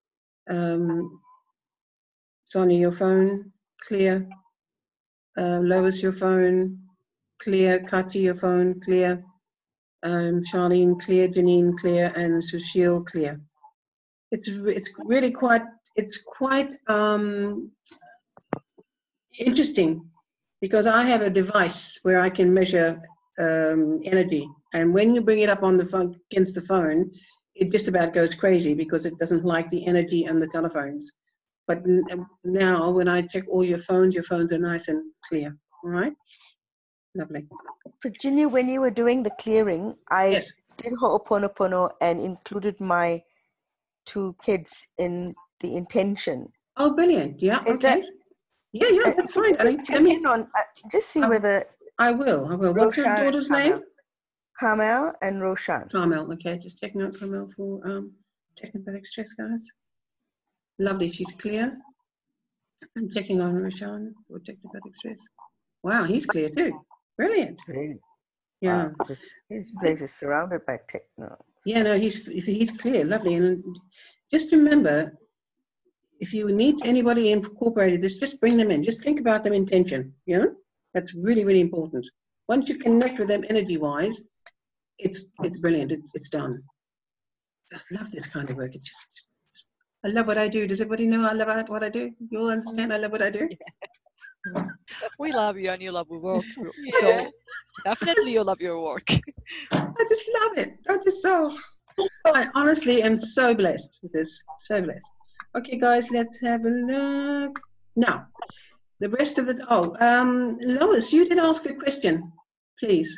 Sonia, your phone. Clear. Lois, your phone. Clear. Kachi, your phone. Clear. Charlene, clear. Janine, clear. And Sushil, clear. It's really quite interesting because I have a device where I can measure energy, and when you bring it up on the phone against the phone, it just about goes crazy because it doesn't like the energy and the telephones. But now, when I check all your phones are nice and clear. All right, lovely. Virginia, when you were doing the clearing, I Yes. did Ho'oponopono and included my 2 kids in the intention. Oh, brilliant. Yeah. Is Okay. that? Yeah, that's fine, darling. Just check in on, just see whether I will. What's your Roshan and daughter's name? Carmel and Roshan. Carmel. Okay, just checking out Carmel for technopathic stress, guys. Lovely. She's clear. I'm checking on Roshan for technopathic stress. Wow, he's clear too. Brilliant. Really? Yeah. Wow, this place is surrounded by techno. Yeah, no, he's clear, lovely. And just remember, if you need anybody incorporated this, just bring them in. Just think about them intention, you know? That's really, really important. Once you connect with them energy-wise, it's brilliant. It's done. I love this kind of work. It's just I love what I do. Does everybody know I love what I do? You all understand I love what I do? We love you and you love your work. So definitely you love your work. I just love it. I honestly am so blessed with this. So blessed. Okay, guys, let's have a look. Now, the rest of it. Lois, you did ask a question, please.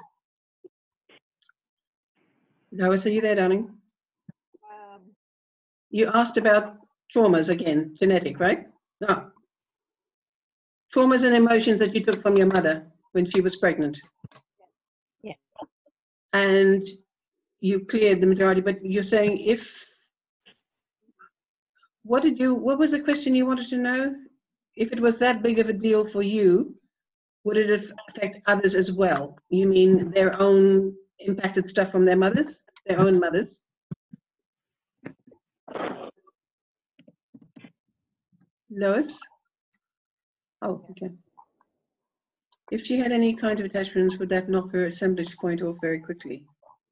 Lois, are you there, darling? You asked about traumas again, genetic, right? No. Traumas and emotions that you took from your mother when she was pregnant. Yeah. And you cleared the majority, but you're saying what was the question you wanted to know? If it was that big of a deal for you, would it affect others as well? You mean their own impacted stuff from their mothers, their own mothers? Lois? Oh, okay. If she had any kind of attachments, would that knock her assemblage point off very quickly?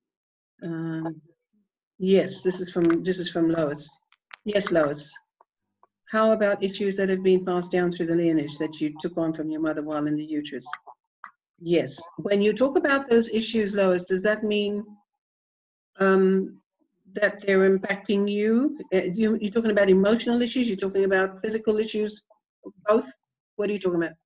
Yes, this is from Lois. Yes, Lois. How about issues that have been passed down through the lineage that you took on from your mother while in the uterus? Yes. When you talk about those issues, Lois, does that mean that they're impacting you? You're talking about emotional issues? You're talking about physical issues? Both? What are you talking about?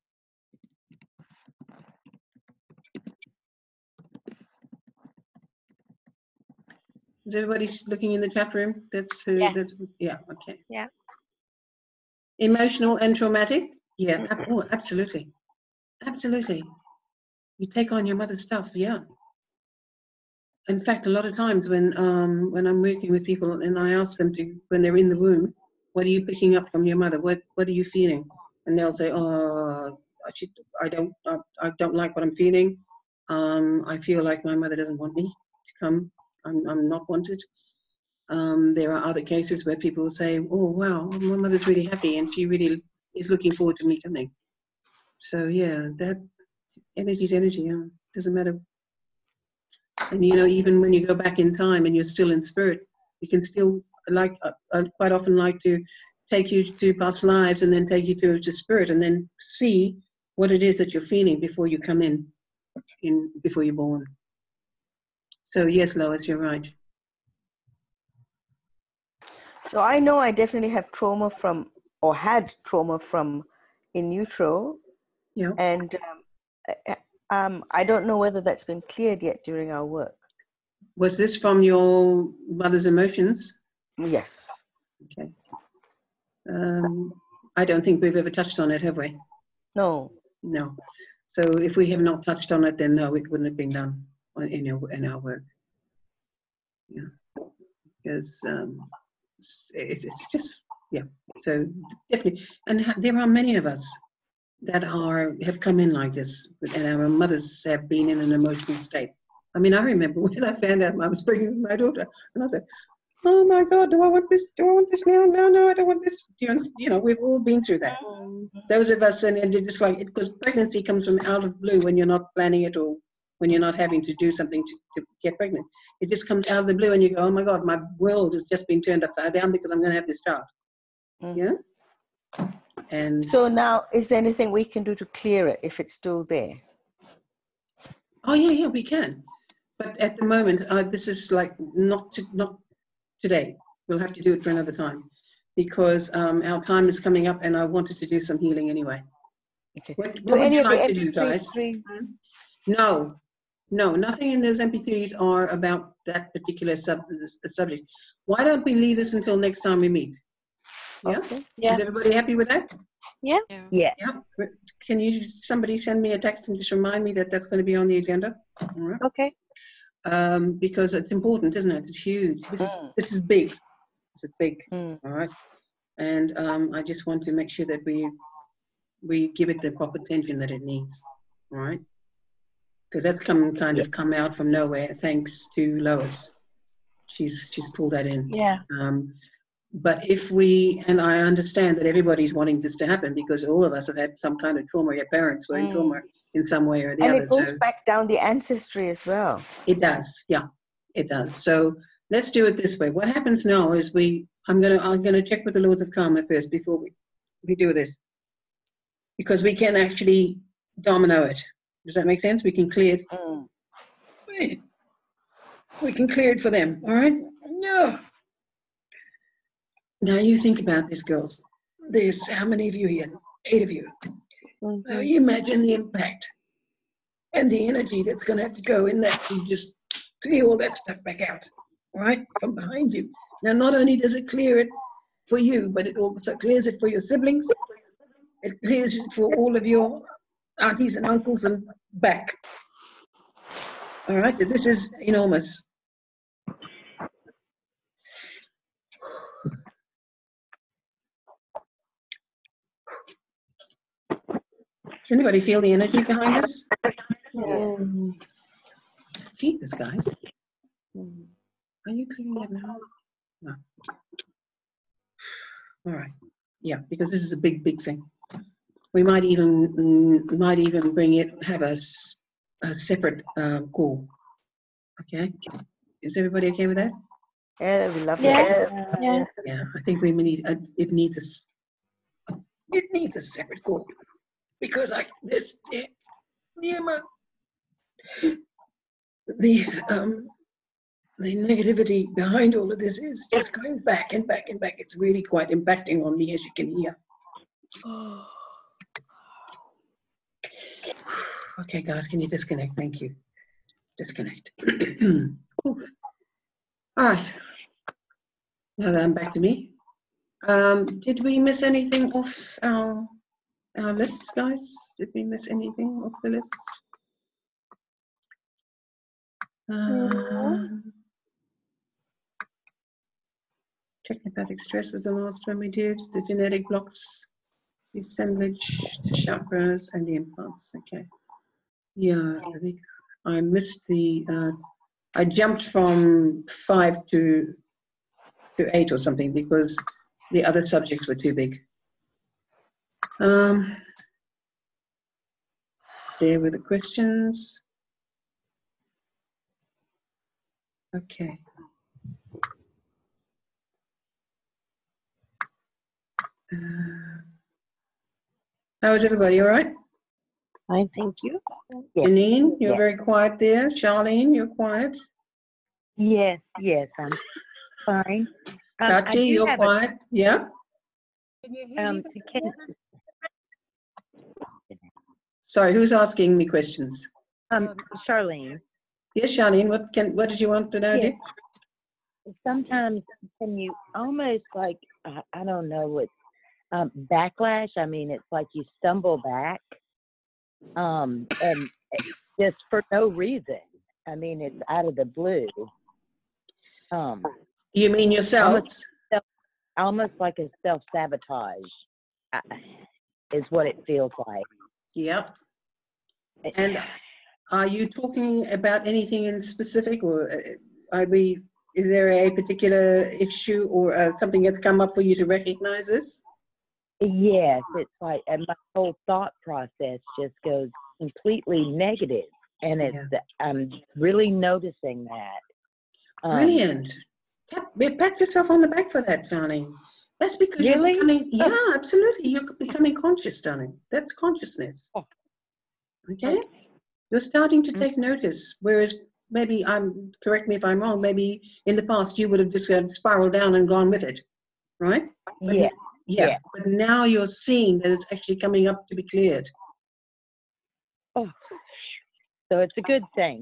Is everybody looking in the chat room? That's who. Yes. Yeah. Okay. Yeah. Emotional and traumatic? Yeah. Oh, absolutely. Absolutely. You take on your mother's stuff. Yeah. In fact, a lot of times when I'm working with people and I ask them to, when they're in the womb, what are you picking up from your mother? What are you feeling? And they'll say, oh, I don't like what I'm feeling. I feel like my mother doesn't want me to come. I'm not wanted. There are other cases where people say, oh, wow, my mother's really happy and she really is looking forward to me coming. So yeah, that energy's energy. Yeah. Doesn't matter. And even when you go back in time and you're still in spirit, you can still quite often like to take you to past lives and then take you to spirit and then see what it is that you're feeling before you come in before you're born. So yes, Lois, you're right. So I know I definitely have trauma from, or had trauma from in utero. Yeah. And I don't know whether that's been cleared yet during our work. Was this from your mother's emotions? Yes. Okay. I don't think we've ever touched on it, have we? No. No. So if we have not touched on it, then no, it wouldn't have been done in our work. Yeah. Because it's just, yeah. So definitely, and there are many of us that have come in like this, and our mothers have been in an emotional state. I mean, I remember when I found out I was pregnant with my daughter, and I thought, oh my God, do I want this? Do I want this now? No, I don't want this. We've all been through that. Those of us, and they're just like, because pregnancy comes from out of blue when you're not planning it or when you're not having to do something to get pregnant. It just comes out of the blue and you go, oh my God, my world has just been turned upside down because I'm going to have this child. Mm-hmm. Yeah? And So now, is there anything we can do to clear it if it's still there? oh yeah, we can. But at the moment, this is like not today. We'll have to do it for another time because our time is coming up, and I wanted to do some healing anyway. Okay. What Do would any you of the like to do, MP3 guys? No, nothing in those MP3s are about that particular subject. Why don't we leave this until next time we meet? Yeah? Okay. Yeah. Is everybody happy with that? Yeah. Yeah. Yeah. Yeah. Can somebody send me a text and just remind me that that's going to be on the agenda? All right. Okay. Because it's important, isn't it? It's huge. This is big. This is big. Mm. All right. And I just want to make sure that we give it the proper attention that it needs. All right. Because that's come out from nowhere thanks to Lois. She's pulled that in. Yeah. But if and I understand that everybody's wanting this to happen because all of us have had some kind of trauma. Your parents were in trauma in some way or the other. And it goes back down the ancestry as well. It does, yeah, it does. So let's do it this way. What happens now is I'm gonna check with the Lords of Karma first before we do this, because we can actually domino it. Does that make sense? We can clear it. We can clear it for them. All right. No. Now you think about this, girls. There's how many of you here? 8 of you. So you imagine the impact and the energy that's going to have to go in that to just clear all that stuff back out, right, from behind you. Now, not only does it clear it for you, but it also clears it for your siblings. It clears it for all of your aunties and uncles and back. All right, this is enormous. Does anybody feel the energy behind this? Yeah. Jeepers, guys. Are you clearing it now? No. All right. Yeah, because this is a big, big thing. We might even have a separate call. Okay. Is everybody okay with that? Yeah, that'd be lovely. Yeah. Yeah, I think we need. It needs a separate call because the negativity behind all of this is just going back and back and back. It's really quite impacting on me, as you can hear. Okay, guys, can you disconnect? Thank you. Disconnect. All right. Now that I'm back to me. Did we miss anything off our list, guys? Did we miss anything off the list? Technopathic stress was the last one we did. The genetic blocks, the assemblage, the chakras, and the implants. Okay. Yeah, I think I missed I jumped from 5 to 8 or something because the other subjects were too big. There were the questions. Okay. How is everybody? All right? Fine, thank you. Janine, you're Yes. very quiet there. Charlene, you're quiet. Yes, I'm fine. I Kachi, do you're have quiet. Yeah? Can you hear me? Sorry, who's asking me questions? Charlene, Yes, Charlene, what did you want to know? Yes. Dear? sometimes can you almost like, I don't know, it's backlash. I mean, it's like you stumble back and just for no reason. I mean, it's out of the blue. You mean yourself? Almost like a self-sabotage is what it feels like. Yep. And are you talking about anything in specific, or is there a particular issue or something that's come up for you to recognize this? Yes, it's like, and my whole thought process just goes completely negative, and I'm really noticing that. Brilliant. Pat yourself on the back for that, Charlene. That's because Really? you're becoming, yeah, absolutely. You're becoming conscious, darling. That's consciousness. Oh. Okay? You're starting to Mm. take notice. Whereas maybe, correct me if I'm wrong, maybe in the past you would have just spiraled down and gone with it, right? But Yeah. Yeah. But now you're seeing that it's actually coming up to be cleared. Oh. So it's a good thing.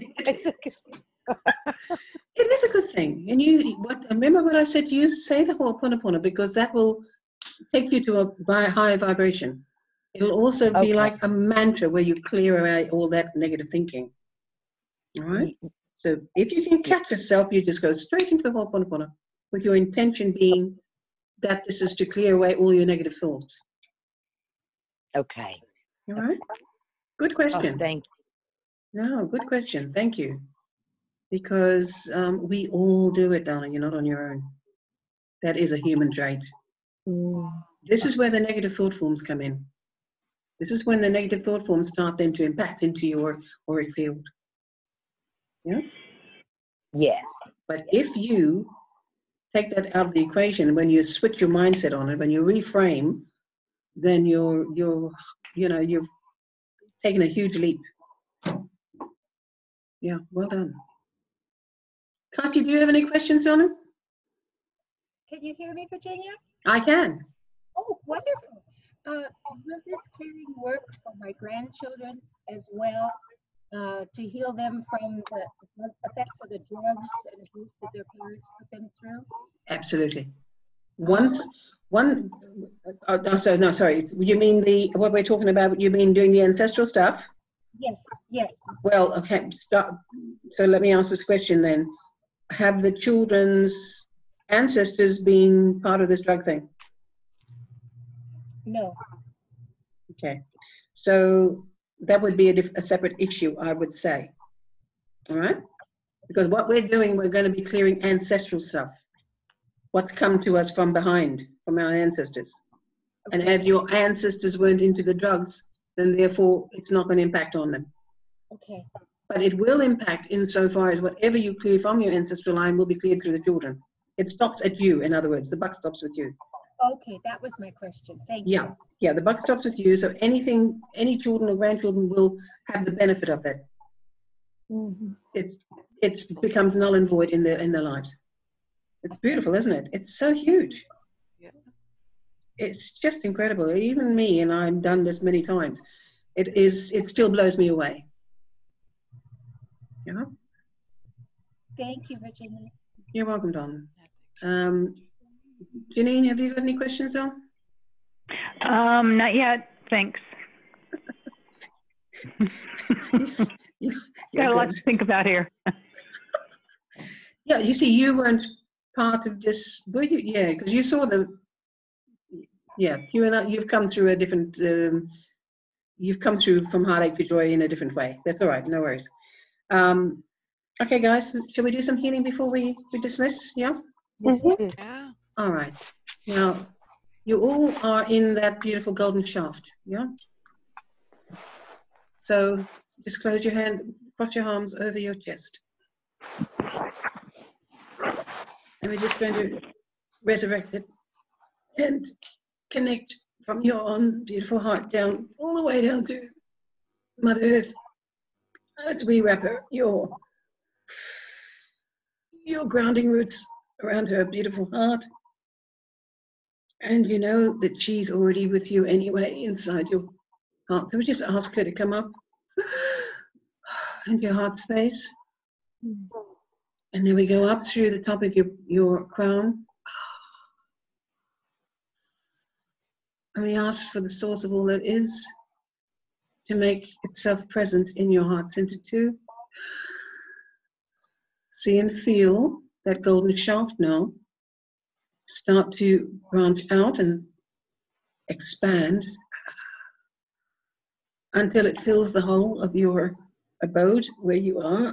It is a good thing. And remember what I said to you? Say the Ho'oponopono, because that will take you to a higher vibration. It'll also be Okay. like a mantra where you clear away all that negative thinking. All right? So if you can catch yourself, you just go straight into the Ho'oponopono with your intention being that this is to clear away all your negative thoughts. Okay. All right? Good Oh, question. thank you. No, good question. Thank you. Because we all do it, darling. You're not on your own. That is a human trait. This is where the negative thought forms come in. This is when the negative thought forms start then to impact into your auric field. Yeah? Yeah. But if you take that out of the equation, when you switch your mindset on it, when you reframe, then you've taken a huge leap. Yeah, well done. Katya, do you have any questions on it? Can you hear me, Virginia? I can. Oh, wonderful. Will this clearing work for my grandchildren as well, to heal them from the effects of the drugs and abuse that their parents put them through? Absolutely. Sorry. You mean what we're talking about? You mean doing the ancestral stuff? Yes, yes. Well, okay. So let me ask this question then. Have the children's ancestors been part of this drug thing? No. Okay. So that would be a separate issue, I would say. All right? Because what we're doing, we're going to be clearing ancestral stuff. What's come to us from behind, from our ancestors. And if your ancestors weren't into the drugs, then therefore it's not going to impact on them. Okay. But it will impact insofar as whatever you clear from your ancestral line will be cleared through the children. It stops at you, in other words. The buck stops with you. Okay, that was my question. Thank you. Yeah, the buck stops with you. So any children or grandchildren will have the benefit of it. Mm-hmm. It becomes null and void in their lives. It's beautiful, isn't it? It's so huge. Yeah. It's just incredible. Even me, and I've done this many times, it still blows me away. You know? Thank you, Virginia. You're welcome, Don. Janine, have you got any questions on? Not yet. Thanks. Got a lot to think about here. Yeah, you see, you weren't part of this, were you? Yeah, because you saw you've come through a different, you've come through from heartache to joy in a different way. That's all right, no worries. Okay, guys, shall we do some healing before we dismiss? Yeah? Yes, please. Yeah. All right. Now, you all are in that beautiful golden shaft, yeah? So just close your hands, cross your arms over your chest. And we're just going to resurrect it and connect from your own beautiful heart down, all the way down to Mother Earth, as we wrap your grounding roots around her beautiful heart. And you know that she's already with you anyway inside your heart. So we just ask her to come up into your heart space. And then we go up through the top of your crown. And we ask for the source of all that is to make itself present in your heart center too. See and feel that golden shaft now start to branch out and expand until it fills the whole of your abode where you are.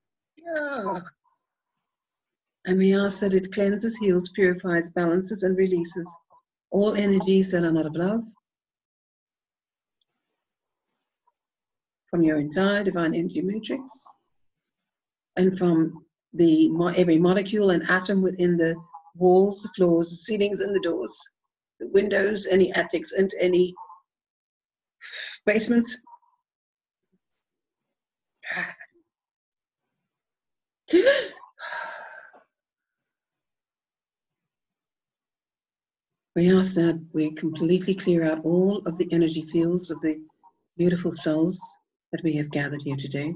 And we ask that it cleanses, heals, purifies, balances, and releases all energies that are not of love from your entire divine energy matrix and from every molecule and atom within the walls, the floors, the ceilings, and the doors, the windows, any attics, and any basements. We ask that we completely clear out all of the energy fields of the beautiful souls that we have gathered here today.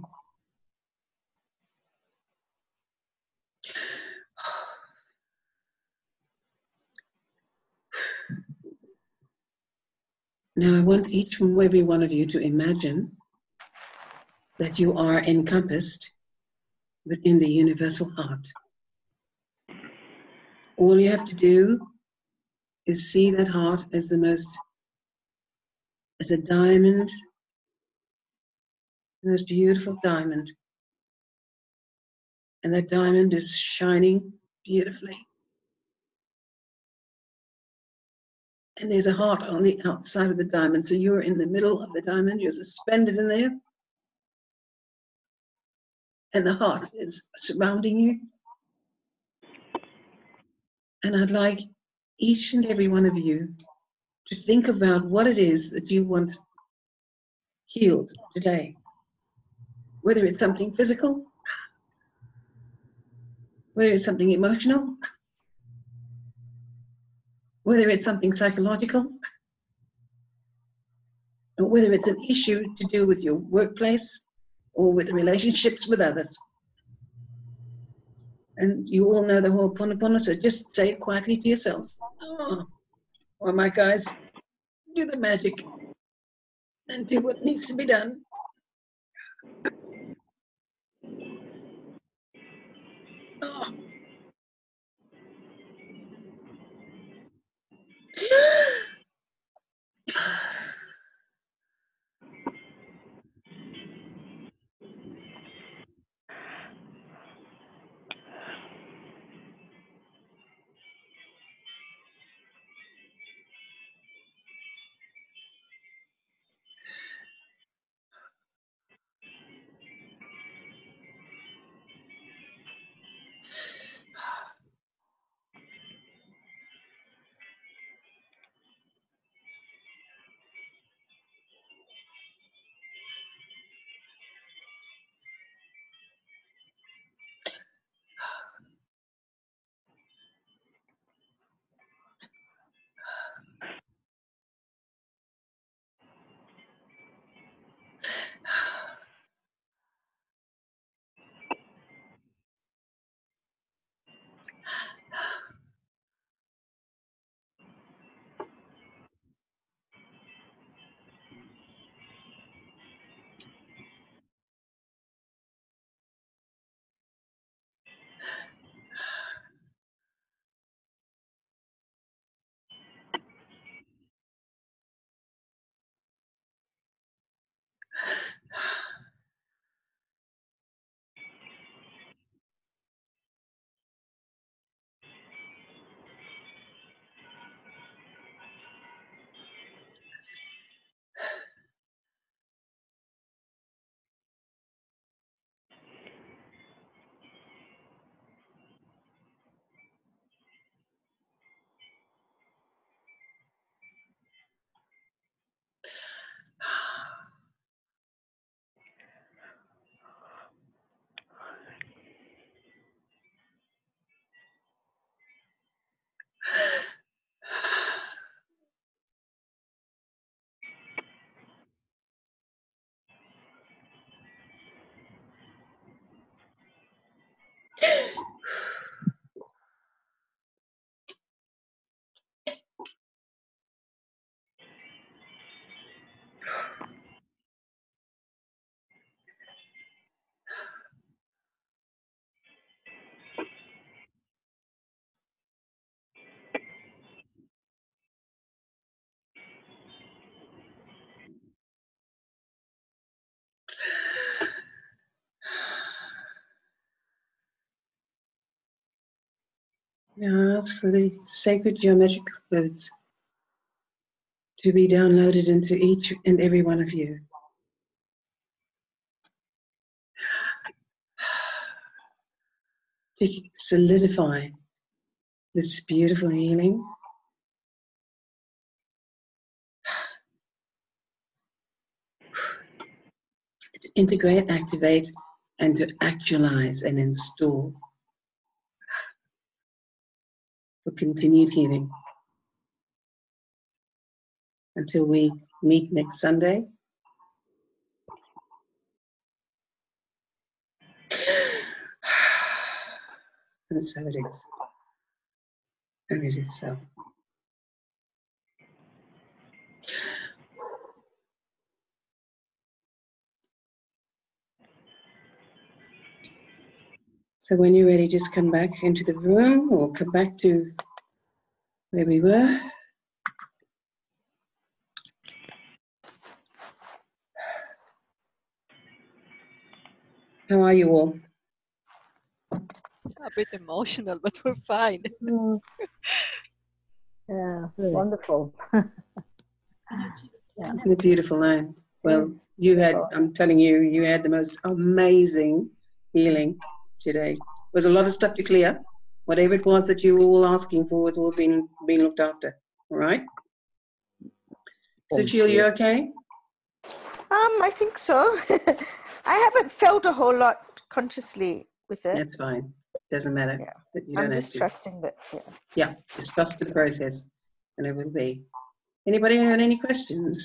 Now I want each and every one of you to imagine that you are encompassed within the universal heart. All you have to do is see that heart as as a diamond, the most beautiful diamond. And that diamond is shining beautifully. And there's a heart on the outside of the diamond. So you're in the middle of the diamond, you're suspended in there. And the heart is surrounding you. And I'd like each and every one of you to think about what it is that you want healed today. Whether it's something physical, whether it's something emotional, whether it's something psychological, or whether it's an issue to do with your workplace or with relationships with others. And you all know the Ho'oponopono, so just say it quietly to yourselves. Oh, all right, guys, do the magic and do what needs to be done. Oh. Now ask for the sacred geometric codes to be downloaded into each and every one of you. To solidify this beautiful healing. To integrate, activate, and to actualize and install for continued healing. Until we meet next Sunday. And so it is. And it is so. So when you're ready, just come back into the room or come back to where we were. How are you all? A bit emotional, but we're fine. Yeah, wonderful. Yeah. Isn't it beautiful now? Well, Yes. you had, I'm telling you, you had the most amazing healing today. With a lot of stuff to clear. Whatever it was that you were all asking for, it's all been looked after. All right? Sushil, you okay? I think so. I haven't felt a whole lot consciously with it. That's fine. Doesn't matter. Yeah. That you I'm don't have just to. trusting that. Yeah. Yeah, just trust the process, and it will be. Anybody have any questions?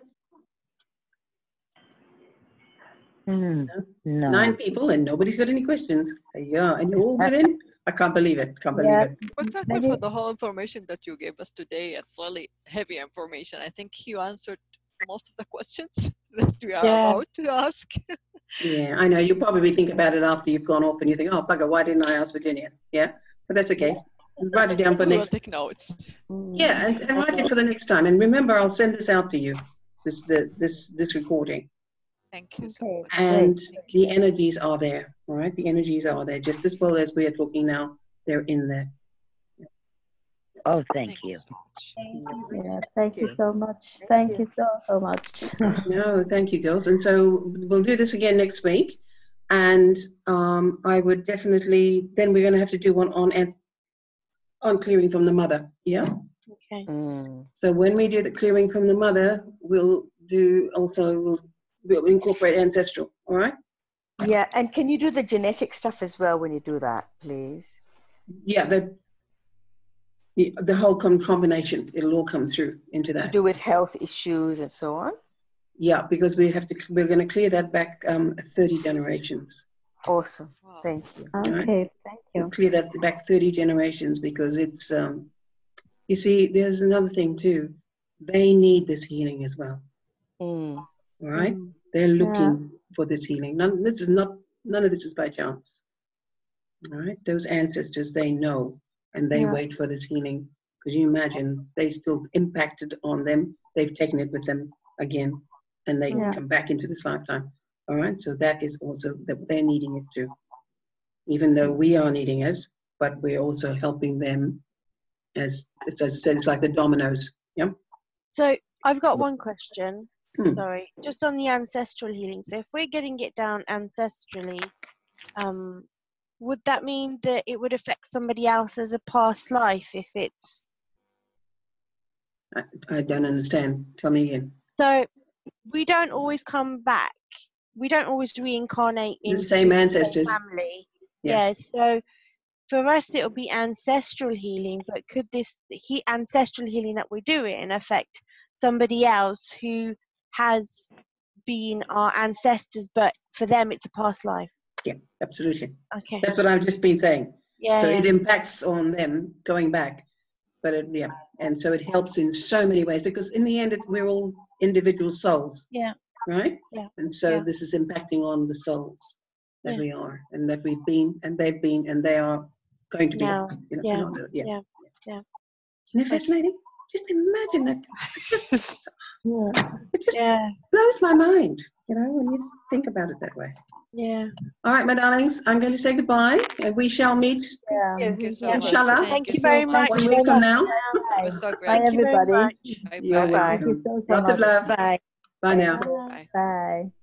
No. 9 people, and nobody's got any questions. Yeah, and you're all within. I can't believe it. Can't believe it. But thank you Maybe- for the whole information that you gave us today. It's really heavy information. I think you answered most of the questions that we are Yeah. about to ask. Yeah, I know. You'll probably think about it after you've gone off, and you think, "Oh bugger, why didn't I ask Virginia?" Yeah, but that's okay. Write it down for We will next. take notes. Yeah, and write it for the next time. And remember, I'll send this out to you. This recording. Thank you so Okay. much. And Thank the energies are there, all right? The energies are there, just as well as we are talking now. They're in there. Oh, thank you. so much. Yeah, thank you so much. Thank you so much. No, thank you, girls. And so we'll do this again next week. And I would definitely, then we're going to have to do one on clearing from the mother. Yeah. Okay. So when we do the clearing from the mother, we'll incorporate ancestral. All right. Yeah, and can you do the genetic stuff as well when you do that, please? Yeah. The whole combination, it'll all come through into To that. do with health issues and so on? Yeah, because we're going to clear that back 30 generations. Awesome. Wow. Thank you. Okay, thank We'll you. clear that back 30 generations because it's, you see, there's another thing too. They need this healing as well. Mm. All right? They're looking for this healing. None of this is by chance. All right? Those ancestors, they know and they wait for this healing. Because you imagine they still impacted on them. They've taken it with them again and they come back into this lifetime. All right? So that is also that they're needing it too. Even though we are needing it, but we're also helping them as I said, it's like the dominoes. Yeah. So I've got one question. Hmm. Sorry, just on the ancestral healing. So if we're getting it down ancestrally, would that mean that it would affect somebody else as a past life if it's? I don't understand. Tell me again. So we don't always come back. We don't always reincarnate into The same ancestors. family. Yeah. Yeah. So for us, it'll be ancestral healing. But could this ancestral healing that we're doing affect somebody else who has been our ancestors, but for them it's a past life? Yeah, absolutely. Okay. That's what I've just been saying. Yeah. So yeah. it impacts on them going back, but and so it helps in so many ways because in the end, we're all individual souls. Yeah. Right. Yeah. And so Yeah. this is impacting on the souls that Yeah. we are, and that we've been, and they've been, and they are going to be. Now. You know, Yeah. and all that. Yeah. Isn't it fascinating? Just imagine that. It just Yeah. blows my mind, you know, when you think about it that way. Yeah. All right, my darlings, I'm going to say goodbye, and we shall meet, Yeah. Thank you so much. inshallah, Thank you very much. 1 week from now. It was so Bye, great. Thank you very everybody. much. Bye You're bye. Bye. Thank you welcome. so Lots of much. love. Bye. Bye now. Bye. Bye.